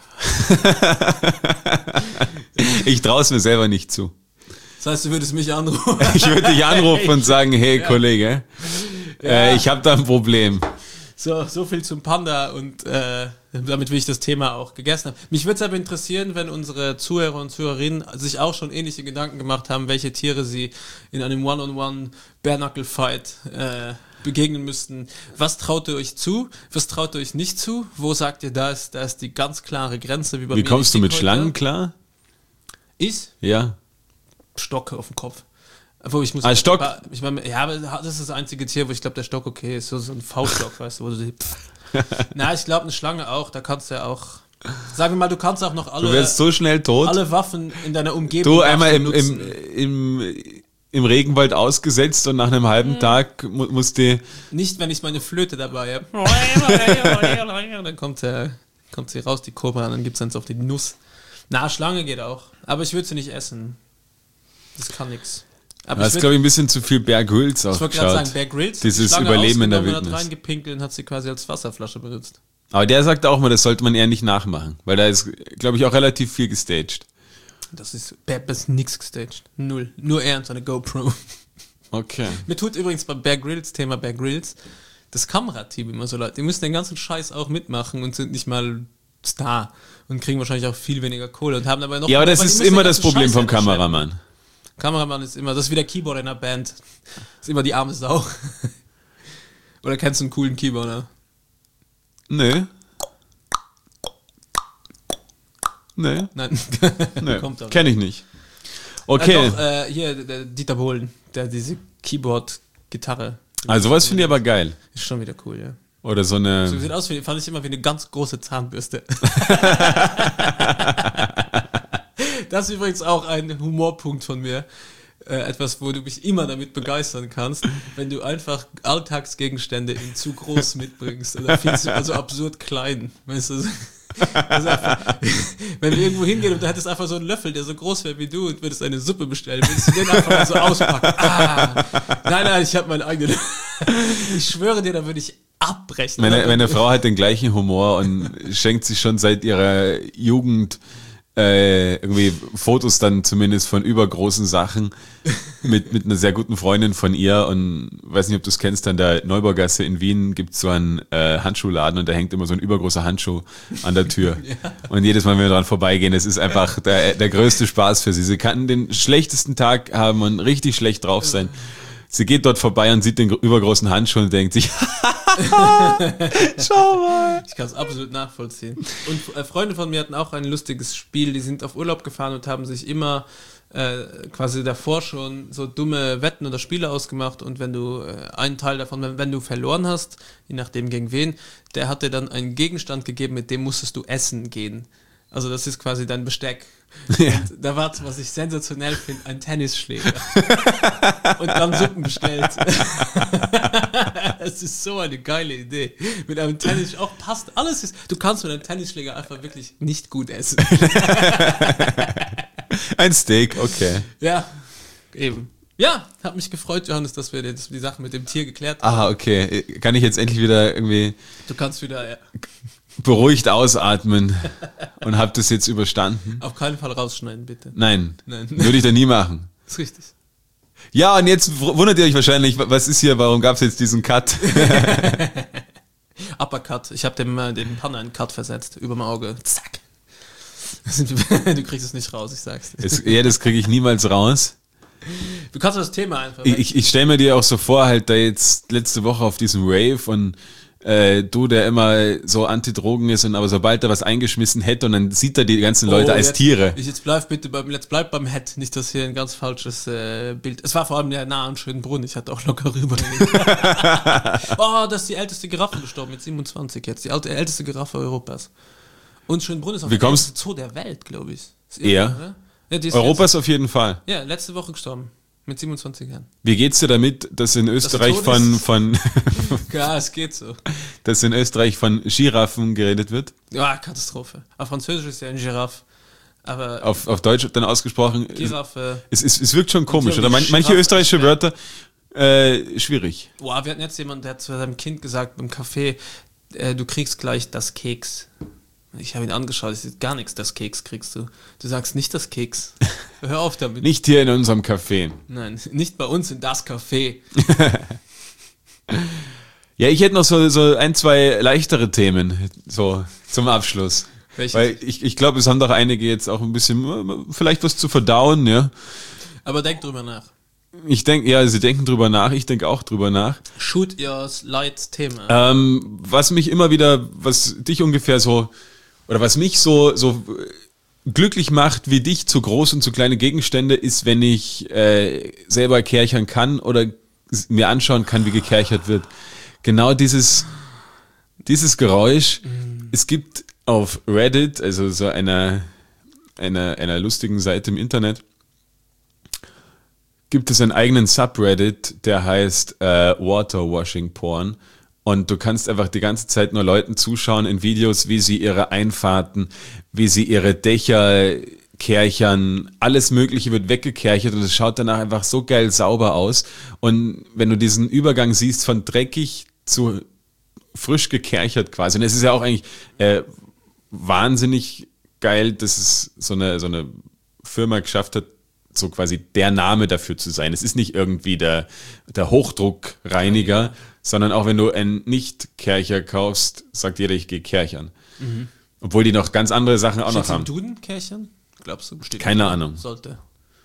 Ich traue es mir selber nicht zu. Das heißt, du würdest mich anrufen. Ich würde dich anrufen und sagen, hey Kollege, äh, ich habe da ein Problem. So, so viel zum Panda und äh, damit will ich das Thema auch gegessen haben. Mich würde es aber interessieren, wenn unsere Zuhörer und Zuhörerinnen sich auch schon ähnliche Gedanken gemacht haben, welche Tiere sie in einem One-on-One Bare-Knuckle-Fight äh, begegnen müssten. Was traut ihr euch zu? Was traut ihr euch nicht zu? Wo sagt ihr, da ist, da ist die ganz klare Grenze? Wie, bei Wie mir kommst du die mit heute? Schlangen klar? Ich? Ja. Stock auf dem Kopf. Obwohl, ich muss Ah, Stock? Ich meine, ja, aber das ist das einzige Tier, wo ich glaube, der Stock okay ist. So, so ein V-Stock, weißt du, wo du die, na, ich glaube, eine Schlange auch. Da kannst du ja auch. Sagen wir mal, du kannst auch noch alle, Du wirst so schnell tot. alle Waffen in deiner Umgebung. Du darfst einmal im, nutzen. im, im, im Regenwald ausgesetzt und nach einem halben Mhm. Tag mu musst du. Nicht, wenn ich meine Flöte dabei habe. Dann kommt, äh, kommt sie raus, die Kobra, und dann gibt es eins auf die Nuss. Na, Schlange geht auch. Aber ich würde sie nicht essen. Das kann nix. Aber Du hast, würd- glaube ich, ein bisschen zu viel Bear Grylls ich wollte gerade aufgeschaut. sagen, Bear Grylls. Dieses die Schlange Überleben in der ausgenommen, Wildnis. hat reingepinkelt und hat sie quasi als Wasserflasche benutzt. Aber der sagt auch mal, das sollte man eher nicht nachmachen. Weil da ist, glaube ich, auch relativ viel gestaged. Das ist, Bear ist nix gestaged. Null. Nur er und seine GoPro. Okay. Mir tut übrigens beim Bear Grylls, Thema Bear Grylls, das Kamerateam immer so leid. Die müssen den ganzen Scheiß auch mitmachen und sind nicht mal Star und kriegen wahrscheinlich auch viel weniger Kohle und haben aber noch... Ja, aber das die ist müssen immer den das ganzen Problem Scheiß vom halt schleppen. Kameramann. Kameramann ist immer, das ist wie der Keyboarder in einer Band. Das ist immer die arme Sau. Oder kennst du einen coolen Keyboarder? Nö. Nö. Nein. Nö. Kommt aber. Kenn ich nicht. Okay. Okay. Äh, doch, äh, hier, der Dieter Bohlen, der diese Keyboard-Gitarre. Also was finde ich aber geil. Ist schon wieder cool, ja. Oder so eine... So sieht aus, wie, fand ich immer wie eine ganz große Zahnbürste. Das ist übrigens auch ein Humorpunkt von mir. Äh, etwas, wo du mich immer damit begeistern kannst, wenn du einfach Alltagsgegenstände in zu groß mitbringst oder viel zu, also absurd klein. Weißt du? Das ist einfach, wenn wir irgendwo hingehen und du hättest einfach so einen Löffel, der so groß wäre wie du und würdest eine Suppe bestellen, würdest du den einfach mal so auspacken. Ah, nein, nein, ich habe meinen eigenen. Ich schwöre dir, da würde ich abbrechen. Meine, meine Frau hat den gleichen Humor und schenkt sich schon seit ihrer Jugend äh, irgendwie Fotos dann zumindest von übergroßen Sachen mit, mit einer sehr guten Freundin von ihr und weiß nicht, ob du es kennst, an der Neubaugasse in Wien gibt es so einen äh, Handschuhladen und da hängt immer so ein übergroßer Handschuh an der Tür. Ja. Und jedes Mal, wenn wir dran vorbeigehen, es ist einfach der, der größte Spaß für sie. Sie kann den schlechtesten Tag haben und richtig schlecht drauf sein. Sie geht dort vorbei und sieht den übergroßen Handschuh und denkt sich, schau mal. Ich kann es absolut nachvollziehen. Und äh, Freunde von mir hatten auch ein lustiges Spiel. Die sind auf Urlaub gefahren und haben sich immer äh, quasi davor schon so dumme Wetten oder Spiele ausgemacht. Und wenn du äh, einen Teil davon, wenn, wenn du verloren hast, je nachdem gegen wen, der hat dir dann einen Gegenstand gegeben, mit dem musstest du essen gehen. Also das ist quasi dein Besteck. Ja. Und da war, was ich sensationell finde, ein Tennisschläger. Und dann Suppen bestellt. Es ist so eine geile Idee. Mit einem Tennis auch passt alles. Ist, du kannst mit einem Tennisschläger einfach wirklich nicht gut essen. Ein Steak, okay. Ja, eben. Ja, hat mich gefreut, Johannes, dass wir die, dass wir die Sache mit dem Tier geklärt haben. Aha, okay. Kann ich jetzt endlich wieder irgendwie... Du kannst wieder... Ja. beruhigt ausatmen und hab das jetzt überstanden. Auf keinen Fall rausschneiden, bitte. Nein, Nein. würde ich da nie machen. Das ist richtig. Ja, und jetzt wundert ihr euch wahrscheinlich, was ist hier, warum gab es jetzt diesen Cut? Uppercut. Ich habe dem, äh, dem Panner einen Cut versetzt, überm Auge. Zack. Du kriegst es nicht raus, ich sag's dir. Es, ja, das kriege ich niemals raus. Du kannst das Thema einfach... Ich, ich, ich stelle mir dir auch so vor, halt da jetzt letzte Woche auf diesem Rave und Äh, du, der immer so Antidrogen ist und aber sobald er was eingeschmissen hätte und dann sieht er die ganzen Leute oh, als jetzt, Tiere. Ich jetzt bleib bitte beim, jetzt bleib beim Head, nicht, dass hier ein ganz falsches äh, Bild. Es war vor allem ja nah an Schönbrunn, ich hatte auch locker rüber. Oh, das ist die älteste Giraffe gestorben, mit siebenundzwanzig jetzt, die alte, älteste Giraffe Europas. Und Schönbrunn ist auch der älteste Zoo der Welt, glaube ich. Ist eher? Oder? Ja, die ist Europas jetzt, auf jeden Fall. ja, letzte Woche gestorben. Mit siebenundzwanzig Jahren. Wie geht's dir damit, dass in Österreich tot von, ist? von, Ja, es geht so. dass in Österreich von Giraffen geredet wird? Ja, Katastrophe. Auf Französisch ist ja ein Giraffe. Aber Auf, auf Deutsch dann ausgesprochen. Giraffe. Es, es, es wirkt schon komisch, die oder? haben Man, die manche Giraffe österreichische Wörter, äh, schwierig. Boah, wir hatten jetzt jemanden, der hat zu seinem Kind gesagt im Café, äh, du kriegst gleich das Keks. Ich habe ihn angeschaut, ich sage, gar nichts, das Keks kriegst du. Du sagst nicht das Keks. Hör auf damit. Nicht hier in unserem Café. Nein, nicht bei uns in das Café. Ja, ich hätte noch so, so ein, zwei leichtere Themen, so zum Abschluss. Welches? Weil ich, ich glaube, es haben doch einige jetzt auch ein bisschen, äh, vielleicht was zu verdauen, ja. Aber denk drüber nach. Ich denke, ja, sie denken drüber nach, ich denke auch drüber nach. Shoot your light Thema. Ähm, was mich immer wieder, was dich ungefähr so, oder was mich so, so glücklich macht, wie dich, zu groß und zu kleine Gegenstände, ist, wenn ich äh, selber kerchern kann oder mir anschauen kann, wie gekerchert wird. Genau dieses, dieses Geräusch. Mhm. Es gibt auf Reddit, also so einer, einer, einer lustigen Seite im Internet, gibt es einen eigenen Subreddit, der heißt äh, Waterwashing Porn. Und du kannst einfach die ganze Zeit nur Leuten zuschauen in Videos, wie sie ihre Einfahrten, wie sie ihre Dächer kerchern, alles Mögliche wird weggekerchert und es schaut danach einfach so geil sauber aus. Und wenn du diesen Übergang siehst von dreckig zu frisch gekerchert quasi, und es ist ja auch eigentlich äh, wahnsinnig geil, dass es so eine, so eine Firma geschafft hat, so quasi der Name dafür zu sein. Es ist nicht irgendwie der, der Hochdruckreiniger, ja. sondern auch wenn du einen Nicht-Kercher kaufst, sagt jeder, ich gehe kerchern. Mhm. Obwohl die noch ganz andere Sachen auch Steht's noch haben. im Duden kerchern? Glaubst du? Besteht Keine nicht. Ahnung. Sollte.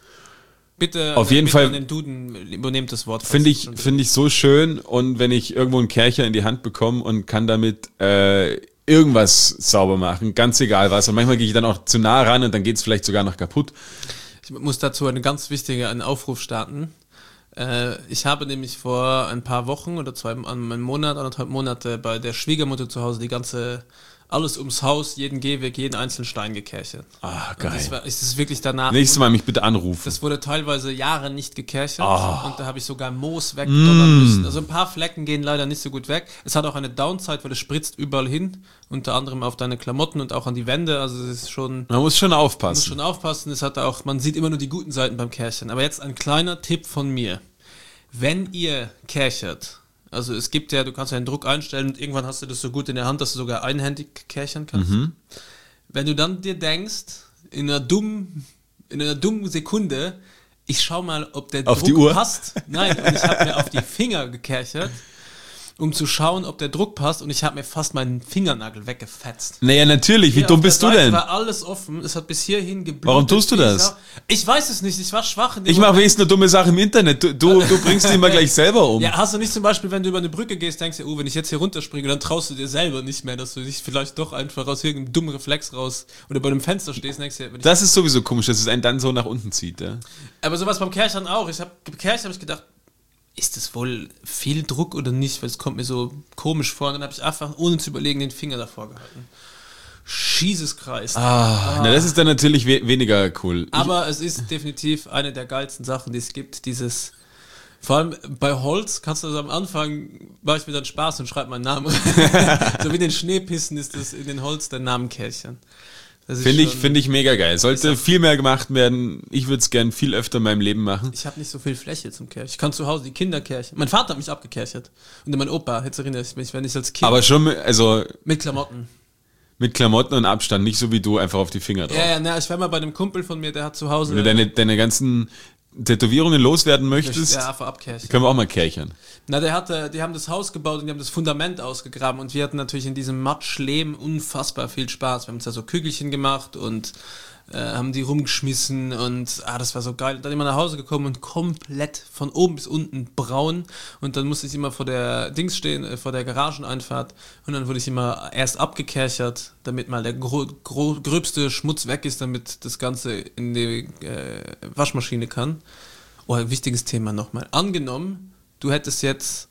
Bitte, auf jeden bitte Fall an den Duden übernehmt das Wort. Finde ich, find ich so schön, und wenn ich irgendwo einen Kercher in die Hand bekomme und kann damit äh, irgendwas sauber machen, ganz egal was, und manchmal gehe ich dann auch zu nah ran und dann geht es vielleicht sogar noch kaputt. Ich muss dazu eine ganz wichtige einen Aufruf starten. Äh, ich habe nämlich vor ein paar Wochen oder zwei, einen Monat, anderthalb Monate bei der Schwiegermutter zu Hause die ganze... alles ums Haus, jeden Gehweg, jeden einzelnen Stein gekerchert. Ah, geil. Und das war, ist es wirklich danach. Nächstes Mal mich bitte anrufen. Das wurde teilweise Jahre nicht gekerchert oh. und da habe ich sogar Moos wegdonnern mm. müssen. Also ein paar Flecken gehen leider nicht so gut weg. Es hat auch eine Downside, weil es spritzt überall hin, unter anderem auf deine Klamotten und auch an die Wände. Also es ist schon. Man muss schon aufpassen. Man muss schon aufpassen. Es hat auch, man sieht immer nur die guten Seiten beim Kerchern. Aber jetzt ein kleiner Tipp von mir: Wenn ihr kerchert, also es gibt ja, du kannst ja den Druck einstellen und irgendwann hast du das so gut in der Hand, dass du sogar einhändig kerchern kannst. Mhm. Wenn du dann dir denkst, in einer dummen, in einer dummen Sekunde, ich schau mal, ob der auf Druck die Uhr? passt. Nein, und ich habe mir auf die Finger gekerchert, um zu schauen, ob der Druck passt, und ich habe mir fast meinen Fingernagel weggefetzt. Naja, natürlich, wie Hier dumm auf der bist du Seite denn? war alles offen, es hat bis hierhin geblutet. Warum tust du das? Ich weiß es nicht, ich war schwach in dem Ich mache Moment. wenigstens eine dumme Sache im Internet. Du, du, du bringst die immer gleich selber um. Ja, hast du nicht zum Beispiel, wenn du über eine Brücke gehst, denkst du, oh, wenn ich jetzt hier runterspringe, dann traust du dir selber nicht mehr, dass du dich vielleicht doch einfach aus irgendeinem dummen Reflex raus oder bei einem Fenster stehst, denkst du, wenn ich Das ist sowieso komisch, dass es einen dann so nach unten zieht. Ja? Aber sowas beim Kerchern auch. Ich habe gekercht, habe ich gedacht, ist das wohl viel Druck oder nicht? Weil es kommt mir so komisch vor. Und dann habe ich einfach, ohne zu überlegen, den Finger davor gehalten. Jesus Christ. Ah, ah. Na, das ist dann natürlich we- weniger cool. Aber es ist definitiv eine der geilsten Sachen, die es gibt. Dieses, vor allem bei Holz kannst du das am Anfang, mache ich mir dann Spaß und schreibe meinen Namen rein. So wie in den Schneepissen ist das in den Holz der Namen Kerchern. Finde ich, find ich mega geil. Sollte viel mehr gemacht werden. Ich würde es gern viel öfter in meinem Leben machen. Ich habe nicht so viel Fläche zum Kerchen. Ich kann zu Hause die Kinder kerchen. Mein Vater hat mich abgekerchert. Und mein Opa, jetzt erinnere ich mich, wenn ich als Kind... Aber schon, mit, also... Mit Klamotten. Mit Klamotten und Abstand, nicht so wie du, einfach auf die Finger drauf. Ja, ja, na, ich war mal bei einem Kumpel von mir, der hat zu Hause... Wenn du deine, deine ganzen Tätowierungen loswerden möchtest, ja, einfach abkerchen. können wir auch mal kerchern. Na, der hatte, die haben das Haus gebaut und die haben das Fundament ausgegraben und wir hatten natürlich in diesem Matschlehm unfassbar viel Spaß. Wir haben uns da so Kügelchen gemacht und äh, haben die rumgeschmissen und ah, das war so geil. Dann immer nach Hause gekommen und komplett von oben bis unten braun, und dann musste ich immer vor der Dings stehen, äh, vor der Garageneinfahrt, und dann wurde ich immer erst abgekerchert, damit mal der gro- gro- gröbste Schmutz weg ist, damit das Ganze in die äh, Waschmaschine kann. Oh, ein wichtiges Thema nochmal. Angenommen, du hättest jetzt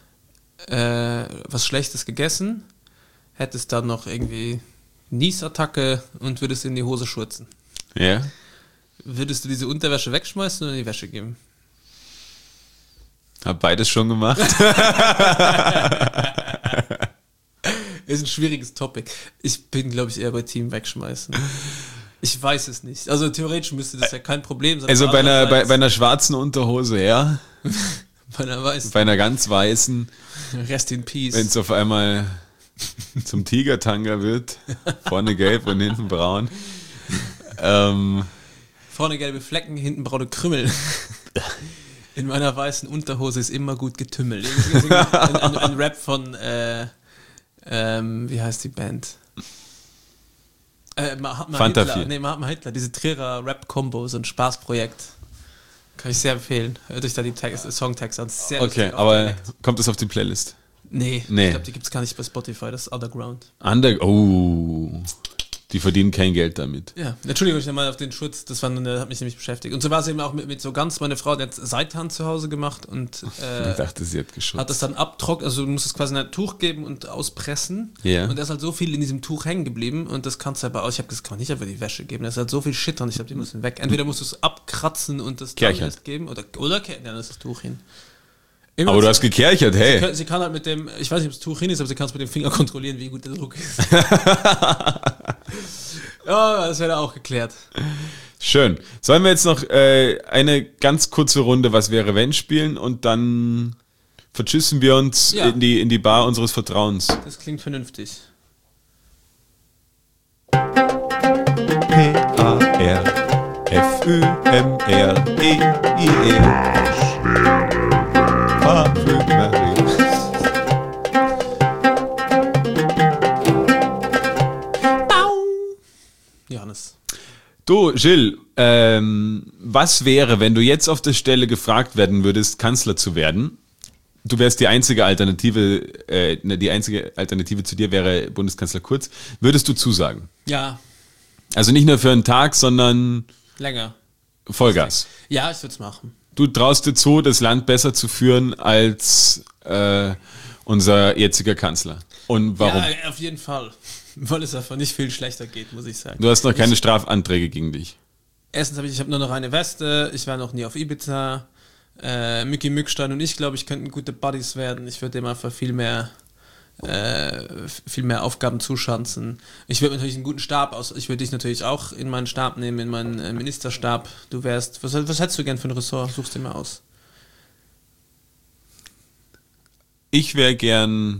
äh, was Schlechtes gegessen, hättest dann noch irgendwie Niesattacke und würdest in die Hose schurzen. Ja. Würdest du diese Unterwäsche wegschmeißen oder in die Wäsche geben? Hab beides schon gemacht. Ist ein schwieriges Topic. Ich bin, glaube ich, eher bei Team wegschmeißen. Ich weiß es nicht. Also theoretisch müsste das ja kein Problem sein. Also bei einer, bei, bei einer schwarzen Unterhose, ja. Bei einer weißen. Bei einer ganz weißen. Rest in Peace. Wenn es auf einmal zum Tigertanga wird, vorne gelb und hinten braun. Ähm, Vorne gelbe Flecken, hinten braune Krümmel. In meiner weißen Unterhose ist immer gut getümmelt. Ein, ein, ein Rap von, äh, ähm, wie heißt die Band? Äh, Mahatma Fanta Hitler. vier. Nee, Mahatma Hitler, diese Trierer Rap-Combo, so ein Spaßprojekt. Kann ich sehr empfehlen. Hört euch da die Text, Songtext an. Sehr okay, lustig, aber Dialekt. kommt das auf die Playlist? Nee, Nee. ich glaube, die gibt es gar nicht bei Spotify, das ist Underground. Under, oh, die verdienen kein Geld damit. Ja, Entschuldigung, ich nochmal auf den Schutz, das war, das hat mich nämlich beschäftigt. Und so war es eben auch mit, mit so ganz, meine Frau, die hat Seitan zu Hause gemacht und äh, Ich dachte, sie hat geschützt. hat das dann abtrocknen, also du musst es quasi in ein Tuch geben und auspressen. Ja. Und da ist halt so viel in diesem Tuch hängen geblieben und das kannst du aber aus. Ich habe das kann man nicht einfach die Wäsche geben. Da ist halt so viel Shit dran, ich glaube, die müssen weg. Entweder musst du es abkratzen und das dann Kerchern. erst geben oder, oder ke- dann ist das Tuch hin. Immer Aber du so- hast gekerchert, Sie hey. kann, sie kann halt mit dem, ich weiß nicht, ob das Tuch hin ist, aber sie kann es mit dem Finger kontrollieren, wie gut der Druck ist. Ja, das wäre auch geklärt. Schön. Sollen wir jetzt noch äh, eine ganz kurze Runde Was wäre wenn spielen und dann vertschüssen wir uns Ja. in, die, in die Bar unseres Vertrauens. Das klingt vernünftig. P A R F Ü M R E I E. Parfümerie. Johannes. Du, Gilles, ähm, was wäre, wenn du jetzt auf der Stelle gefragt werden würdest, Kanzler zu werden? Du wärst die einzige Alternative, äh, ne, die einzige Alternative zu dir wäre Bundeskanzler Kurz. Würdest du zusagen? Ja, Also nicht nur für einen Tag, sondern länger. Vollgas. Ja, ich würde es machen. Du traust dir zu, das Land besser zu führen als äh, unser jetziger Kanzler. Und warum? Ja, auf jeden Fall. Weil es einfach nicht viel schlechter geht, muss ich sagen. Du hast noch keine ich, Strafanträge gegen dich. Erstens habe ich, ich habe nur noch eine Weste, ich war noch nie auf Ibiza. Äh, Micky Mückstein und ich, glaube ich, könnten gute Buddies werden. Ich würde dem einfach viel mehr äh, viel mehr Aufgaben zuschanzen. Ich würde natürlich einen guten Stab aus, ich würde dich natürlich auch in meinen Stab nehmen, in meinen äh, Ministerstab. Du wärst, was, was hättest du gern für ein Ressort? Suchst dir mal aus. Ich wäre gern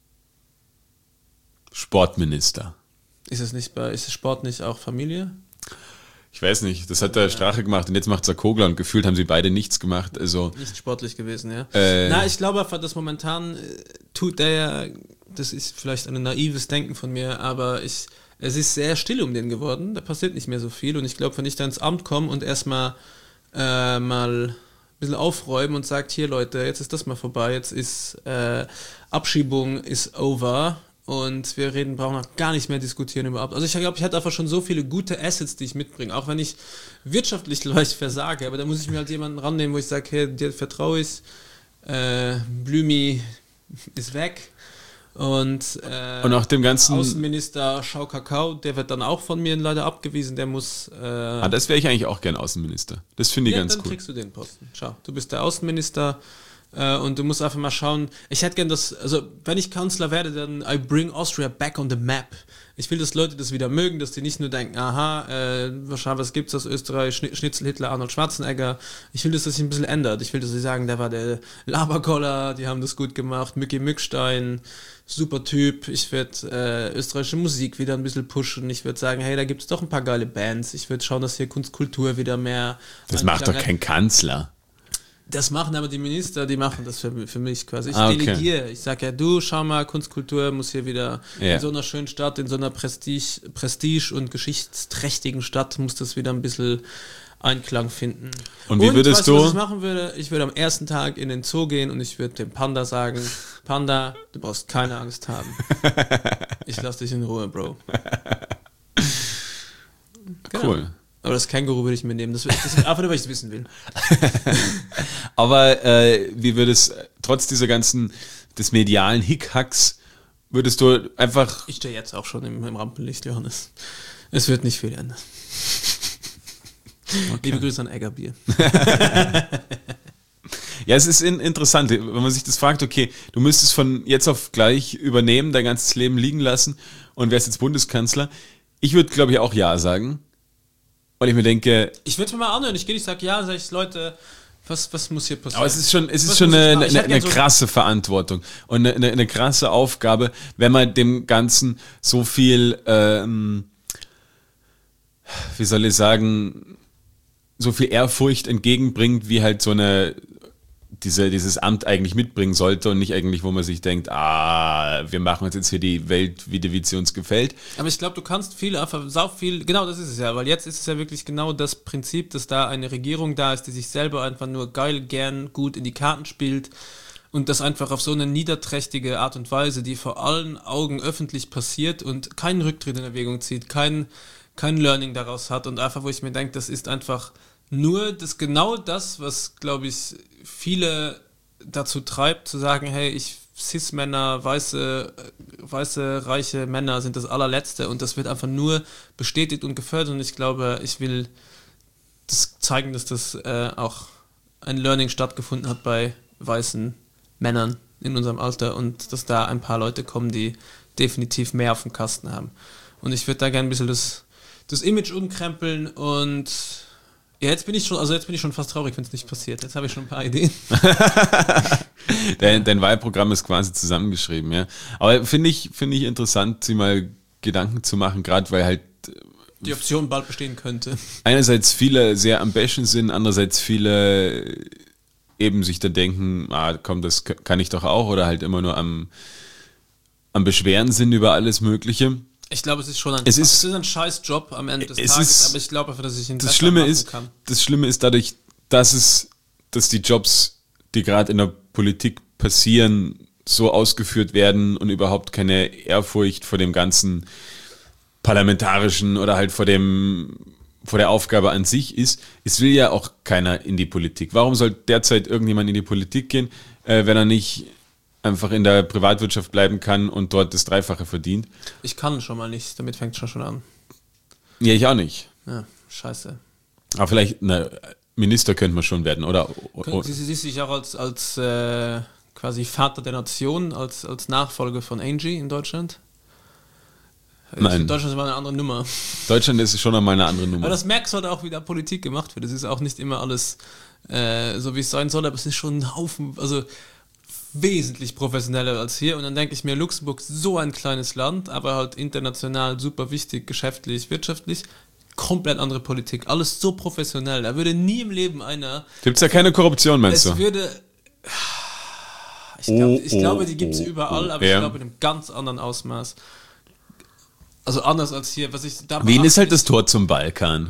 Sportminister. Ist es nicht bei, ist Sport nicht auch Familie? Ich weiß nicht, das hat der Strache gemacht und jetzt macht es Kogler und gefühlt haben sie beide nichts gemacht. Also Nicht sportlich gewesen, ja. Äh, Na, ich glaube einfach, dass momentan äh, tut der ja, das ist vielleicht ein naives Denken von mir, aber ich, es ist sehr still um den geworden, da passiert nicht mehr so viel und ich glaube, wenn ich da ins Amt komme und erstmal äh, mal ein bisschen aufräumen und sagt, hier Leute, jetzt ist das mal vorbei, jetzt ist äh, Abschiebung ist over. Und wir reden, brauchen noch gar nicht mehr diskutieren überhaupt. Also ich glaube, ich hatte einfach schon so viele gute Assets, die ich mitbringe. Auch wenn ich wirtschaftlich vielleicht versage, aber da muss ich mir halt jemanden rannehmen, wo ich sage, hey, dir vertraue ich, äh, Blümi ist weg. Und, äh, Und auch dem ganzen Außenminister Schau Kakao, der wird dann auch von mir leider abgewiesen, der muss... Äh, ah, das wäre ich eigentlich auch gern Außenminister. Das finde ich ja, ganz dann cool. kriegst du den Posten. Schau, du bist der Außenminister äh, und du musst einfach mal schauen. Ich hätte gern das, also wenn ich Kanzler werde, dann I bring Austria back on the map. Ich will, dass Leute das wieder mögen, dass die nicht nur denken, aha, äh, wahrscheinlich, was gibt's aus Österreich, Schni- Schnitzel, Hitler, Arnold Schwarzenegger. Ich will, dass das sich ein bisschen ändert. Ich will, dass sie sagen, der war der Laberkoller, die haben das gut gemacht, Micky Mückstein, super Typ. Ich werde äh, österreichische Musik wieder ein bisschen pushen. Ich würde sagen, hey, da gibt's doch ein paar geile Bands. Ich würde schauen, dass hier Kunstkultur wieder mehr... Das macht doch kein Kanzler. Das machen aber die Minister, die machen das für, für mich quasi. Ich Ah, okay. delegiere. Ich sage ja, du, schau mal, Kunstkultur muss hier wieder Ja. in so einer schönen Stadt, in so einer Prestige, Prestige- und geschichtsträchtigen Stadt muss das wieder ein bisschen Einklang finden. Und wie würdest weißt du- was ich machen würde? Ich würde am ersten Tag in den Zoo gehen und ich würde dem Panda sagen, Panda, du brauchst keine Angst haben. Ich lass dich in Ruhe, Bro. Genau. Cool. Aber das Känguru würde ich mir nehmen. Das, das ist einfach nur, weil ich es wissen will. Aber äh, wie würdest, trotz dieser ganzen, des medialen Hickhacks, würdest du einfach, Ich stehe jetzt auch schon im, im Rampenlicht, Johannes. Es wird nicht viel ändern. Liebe Grüße an Eggerbier. ja, es ist in, interessant, wenn man sich das fragt, okay, du müsstest von jetzt auf gleich übernehmen, dein ganzes Leben liegen lassen und wärst jetzt Bundeskanzler. Ich würde, glaube ich, auch Ja sagen, weil ich mir denke, Ich würde es mir mal anhören. Ich gehe, ich sage, ja, sag ich, Leute, was, was muss hier passieren? aber es ist schon, es ist Was schon muss ich eine, machen? Ich eine, hätte eine gern so- krasse Verantwortung und eine, eine, eine krasse Aufgabe, wenn man dem Ganzen so viel, ähm, wie soll ich sagen, so viel Ehrfurcht entgegenbringt, wie halt so eine diese, dieses Amt eigentlich mitbringen sollte und nicht eigentlich, wo man sich denkt, ah, wir machen uns jetzt hier die Welt wieder, wie sie uns gefällt. Aber ich glaube, du kannst viel, einfach sau viel, genau das ist es ja, weil jetzt ist es ja wirklich genau das Prinzip, dass da eine Regierung da ist, die sich selber einfach nur geil, gern, gut in die Karten spielt und das einfach auf so eine niederträchtige Art und Weise, die vor allen Augen öffentlich passiert und keinen Rücktritt in Erwägung zieht, kein, kein Learning daraus hat und einfach, wo ich mir denke, das ist einfach nur das genau das, was, glaube ich, viele dazu treibt, zu sagen, hey, ich Cis-Männer, weiße, weiße, reiche Männer sind das allerletzte und das wird einfach nur bestätigt und gefördert und ich glaube, ich will das zeigen, dass das äh, auch ein Learning stattgefunden hat bei weißen Männern in unserem Alter und dass da ein paar Leute kommen, die definitiv mehr auf dem Kasten haben. Und ich würde da gerne ein bisschen das, das Image umkrempeln und ja, jetzt bin ich schon, also jetzt bin ich schon fast traurig, wenn es nicht passiert. Jetzt habe ich schon ein paar Ideen. Dein, dein Wahlprogramm ist quasi zusammengeschrieben, ja. Aber finde ich, finde ich interessant, sich mal Gedanken zu machen, gerade weil halt die Option bald bestehen könnte. einerseits viele sehr am Bashen sind, andererseits viele eben sich da denken, ah komm, das kann ich doch auch, oder halt immer nur am, am Beschweren sind über alles Mögliche. Ich glaube, es ist schon ein, es ist, es ist ein scheiß Job am Ende des es Tages, ist, aber ich glaube einfach, dass ich ihn das besser Schlimme machen ist, kann. Das Schlimme ist dadurch, dass es, dass die Jobs, die gerade in der Politik passieren, so ausgeführt werden und überhaupt keine Ehrfurcht vor dem ganzen parlamentarischen oder halt vor dem vor der Aufgabe an sich ist. Es will ja auch keiner in die Politik. Warum soll derzeit irgendjemand in die Politik gehen, äh, wenn er nicht einfach in der Privatwirtschaft bleiben kann und dort das Dreifache verdient? Ich kann schon mal nicht, damit fängt es schon schon an. Ja, ich auch nicht. Ja, scheiße. Aber vielleicht, na, Minister könnte man schon werden, oder? Sie siehst dich auch als, als äh, quasi Vater der Nation, als, als Nachfolger von Angie in Deutschland? Nein. In Deutschland ist mal eine andere Nummer. Deutschland ist schon einmal eine andere Nummer. Aber das merkst du halt auch, wie da Politik gemacht wird. Es ist auch nicht immer alles äh, so, wie es sein soll, aber es ist schon ein Haufen, also wesentlich professioneller als hier. Und dann denke ich mir, Luxemburg ist so ein kleines Land, aber halt international super wichtig, geschäftlich, wirtschaftlich. Komplett andere Politik. Alles so professionell. Da würde nie im Leben einer... Gibt es da keine Korruption, meinst es du? würde... Ich, glaub, Oh, ich oh, glaube, die gibt es oh, überall, oh, aber ja. ich glaube in einem ganz anderen Ausmaß. Also anders als hier. Was ich da Wien ist halt beachte, das Tor zum Balkan.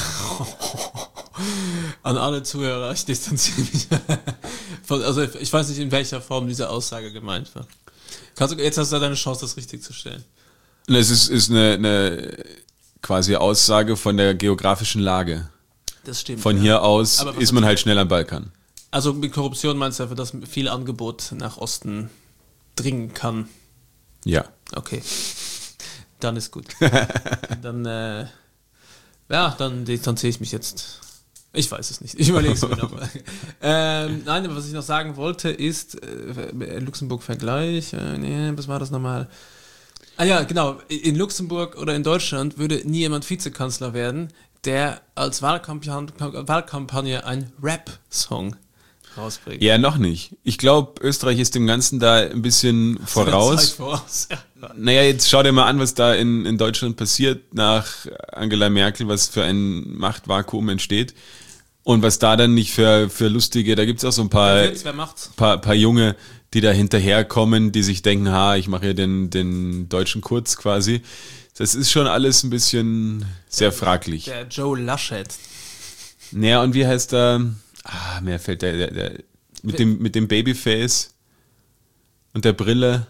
An alle Zuhörer, ich distanziere mich. Von, also ich weiß nicht, in welcher Form diese Aussage gemeint war. Kannst du, jetzt hast du deine Chance, das richtig zu stellen. Es ist, ist eine, eine quasi Aussage von der geografischen Lage. Das stimmt. Von ja. hier aus Aber was ist man hast halt schnell am Balkan. Also mit Korruption meinst du einfach, dass viel Angebot nach Osten dringen kann? Ja. Okay. Dann ist gut. Dann, äh, ja, dann distanziere ich mich jetzt. Ich weiß es nicht. Ich überlege es mir nochmal. ähm, nein, aber was ich noch sagen wollte, ist äh, Luxemburg-Vergleich. Äh, nee, was war das nochmal? Ah ja, genau. In Luxemburg oder in Deutschland würde nie jemand Vizekanzler werden, der als Wahlkampagne, Wahlkampagne einen Rap-Song rausbringt. Ja, noch nicht. Ich glaube, Österreich ist dem Ganzen da ein bisschen voraus. voraus. Ja. Naja, jetzt schau dir mal an, was da in, in Deutschland passiert nach Angela Merkel, was für ein Machtvakuum entsteht. Und was da dann nicht für, für lustige, da gibt's auch so ein paar, Wer wird's, wer macht's? paar, paar Junge, die da hinterherkommen, die sich denken, ha, ich mache hier den, den deutschen Kurz quasi. Das ist schon alles ein bisschen sehr fraglich. Der Joe Laschet. Naja, und wie heißt der? Ah, mir fällt der, der, der mit dem, mit dem Babyface und der Brille.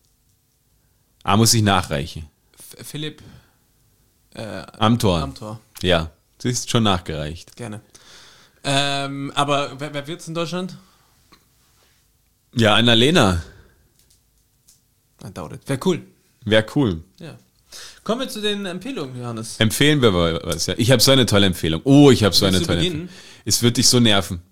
Ah, muss ich nachreichen. F- Philipp äh, Amthor. Amthor. Ja, das ist schon nachgereicht. Gerne. Ähm, aber wer, wer wird's in Deutschland? Ja, Annalena. I doubt it. Wäre cool. Wäre cool. Ja. Kommen wir zu den Empfehlungen, Johannes. Empfehlen wir mal was. Ja. Ich habe so eine tolle Empfehlung. Oh, ich habe so Willst eine du tolle beginnen? Empfehlung. Es wird dich so nerven.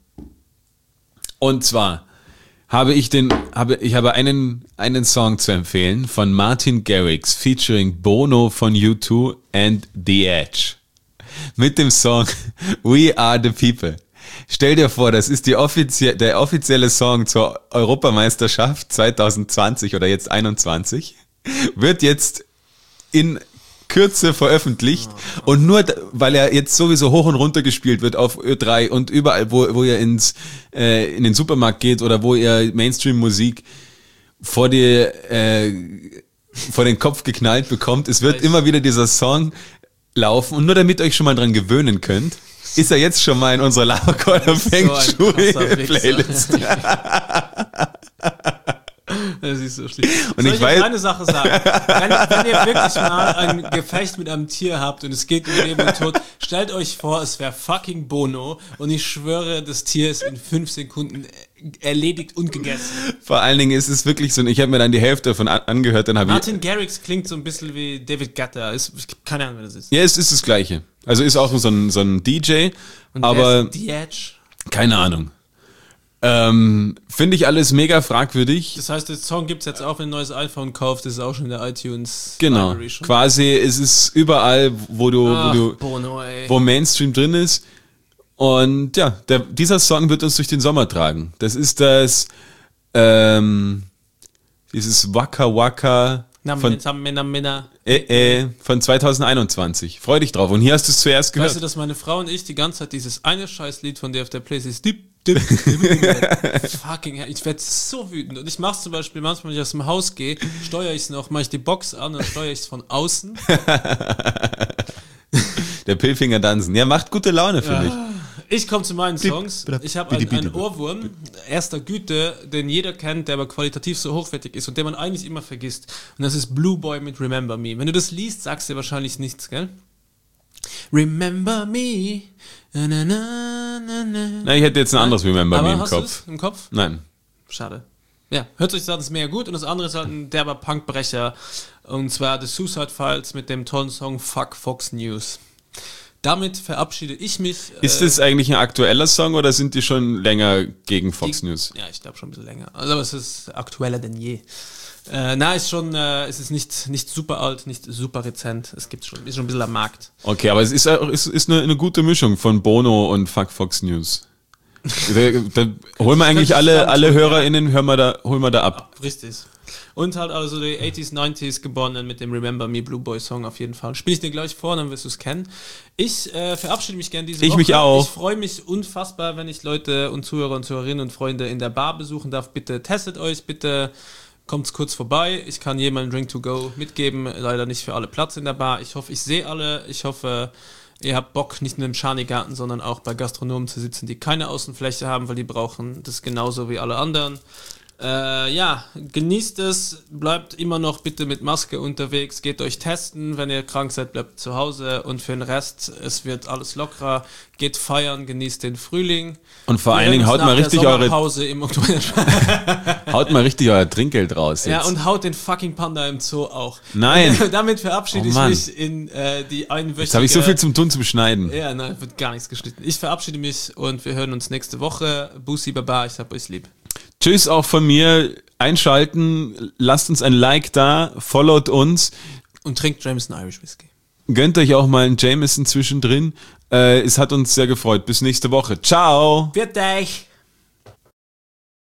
Und zwar habe ich den, habe ich habe einen einen Song zu empfehlen von Martin Garrix featuring Bono von U zwei and The Edge mit dem Song We Are the People. Stell dir vor, das ist die offizie- der offizielle Song zur Europameisterschaft zwanzig zwanzig oder jetzt einundzwanzig. Wird jetzt in Kürze veröffentlicht und nur, da- weil er jetzt sowieso hoch und runter gespielt wird auf Ö drei und überall, wo, wo ihr ins, äh, in den Supermarkt geht oder wo ihr Mainstream-Musik vor die, äh, vor den Kopf geknallt bekommt, es wird Weiß. immer wieder dieser Song laufen und nur damit ihr euch schon mal dran gewöhnen könnt, ist er jetzt schon mal in unserer Labercorner Feng So ein Shui krasser Wichser. Playlist. Das ist so schlimm. Und Soll ich ich euch weiß- eine Sache sagen? Wenn, wenn ihr wirklich mal ein Gefecht mit einem Tier habt und es geht um Leben und Tod, stellt euch vor, es wäre fucking Bono und ich schwöre, das Tier ist in fünf Sekunden erledigt und gegessen. Vor allen Dingen ist es wirklich so, ich habe mir dann die Hälfte davon an- angehört, dann habe ich... Martin Garrix klingt so ein bisschen wie David Guetta. Ist, ich hab keine Ahnung, wer das ist. Ja, es ist das Gleiche. Also ist auch so ein, so ein D J, Und aber wer ist The Edge? keine Ahnung. Ähm, Finde ich alles mega fragwürdig. Das heißt, der Song gibt es jetzt auch, wenn ein neues iPhone kauft, das ist auch schon in der iTunes Genau. Library schon. Quasi ist es überall, wo du, Ach, wo du, Bono, ey. wo Mainstream drin ist. Und ja, der, dieser Song wird uns durch den Sommer tragen. Das ist das, ähm, dieses Waka Waka Na, Von- Männer, Männer, Männer. Äh, äh, von zwanzig einundzwanzig. Freu dich drauf. Und hier hast du es zuerst gehört. Weißt du, dass meine Frau und ich die ganze Zeit dieses eine Scheißlied von dir auf der Playlist ist, dip, dip, dip, dip. Fucking hell, ich werde so wütend. Und ich mach's zum Beispiel manchmal, wenn ich aus dem Haus gehe, steuere ich es noch, mache ich die Box an und steuere ich es von außen. Der Pilfinger Dansen. Ja, macht gute Laune für mich. Ich komme zu meinen Songs. Ich habe einen, einen Ohrwurm erster Güte, den jeder kennt, der aber qualitativ so hochwertig ist und den man eigentlich immer vergisst. Und das ist Blue Boy mit Remember Me. Wenn du das liest, sagst du wahrscheinlich nichts, gell? Remember Me. Na, na, na, na, na. Na, ich hätte jetzt ein anderes Remember Aber Me im hast Kopf. du's im Kopf? Nein. Schade. Ja, hört euch das an, das ist mega gut. Und das andere ist halt ein derber Punkbrecher. Und zwar The Suicide Files mit dem tollen Song Fuck Fox News. Damit verabschiede ich mich. Ist äh, das eigentlich ein aktueller Song oder sind die schon länger gegen Fox die- News? Ja, ich glaube schon ein bisschen länger. Also, aber es ist aktueller denn je. Äh, na, ist schon, äh, es ist nicht, nicht super alt, nicht super rezent. Es gibt schon, ist schon ein bisschen am Markt. Okay, aber es ist, auch- es ist eine, eine gute Mischung von Bono und Fuck Fox News. Da, da holen wir eigentlich alle, alle HörerInnen, hören wir da, holen wir da ab. Richtig. Und halt also die achtziger, neunziger geboren mit dem Remember Me Blue Boy Song auf jeden Fall. Spiel ich dir gleich vor, dann wirst du es kennen. Ich äh, verabschiede mich gerne diese Ich Woche. mich auch. Ich freue mich unfassbar, wenn ich Leute und Zuhörer und Zuhörerinnen und Freunde in der Bar besuchen darf. Bitte testet euch, bitte kommt kurz vorbei. Ich kann jemandem Drink to go mitgeben. Leider nicht für alle Platz in der Bar. Ich hoffe, ich sehe alle. Ich hoffe, ihr habt Bock, nicht nur im Schanigarten, sondern auch bei Gastronomen zu sitzen, die keine Außenfläche haben, weil die brauchen das genauso wie alle anderen. Äh, ja, genießt es, bleibt immer noch bitte mit Maske unterwegs, geht euch testen, wenn ihr krank seid, bleibt zu Hause und für den Rest, es wird alles lockerer, geht feiern, genießt den Frühling. Und vor Wir allen Dingen hören haut uns mal nach richtig der eure, Sommerpause im Oktober. haut mal richtig euer Trinkgeld raus jetzt. Ja, und haut den fucking Panda im Zoo auch. Nein. Und damit verabschiede Oh ich Mann. mich in äh, die einwöchige... Jetzt habe ich so viel zum Tun zum Schneiden. Ja, nein, wird gar nichts geschnitten. Ich verabschiede mich und wir hören uns nächste Woche. Bussi Baba, ich hab euch lieb. Tschüss auch von mir. Einschalten, lasst uns ein Like da, followt uns, Und trinkt Jameson Irish Whiskey. gönnt euch auch mal einen Jameson zwischendrin. Äh, es hat uns sehr gefreut. Bis nächste Woche. Ciao. Wird euch!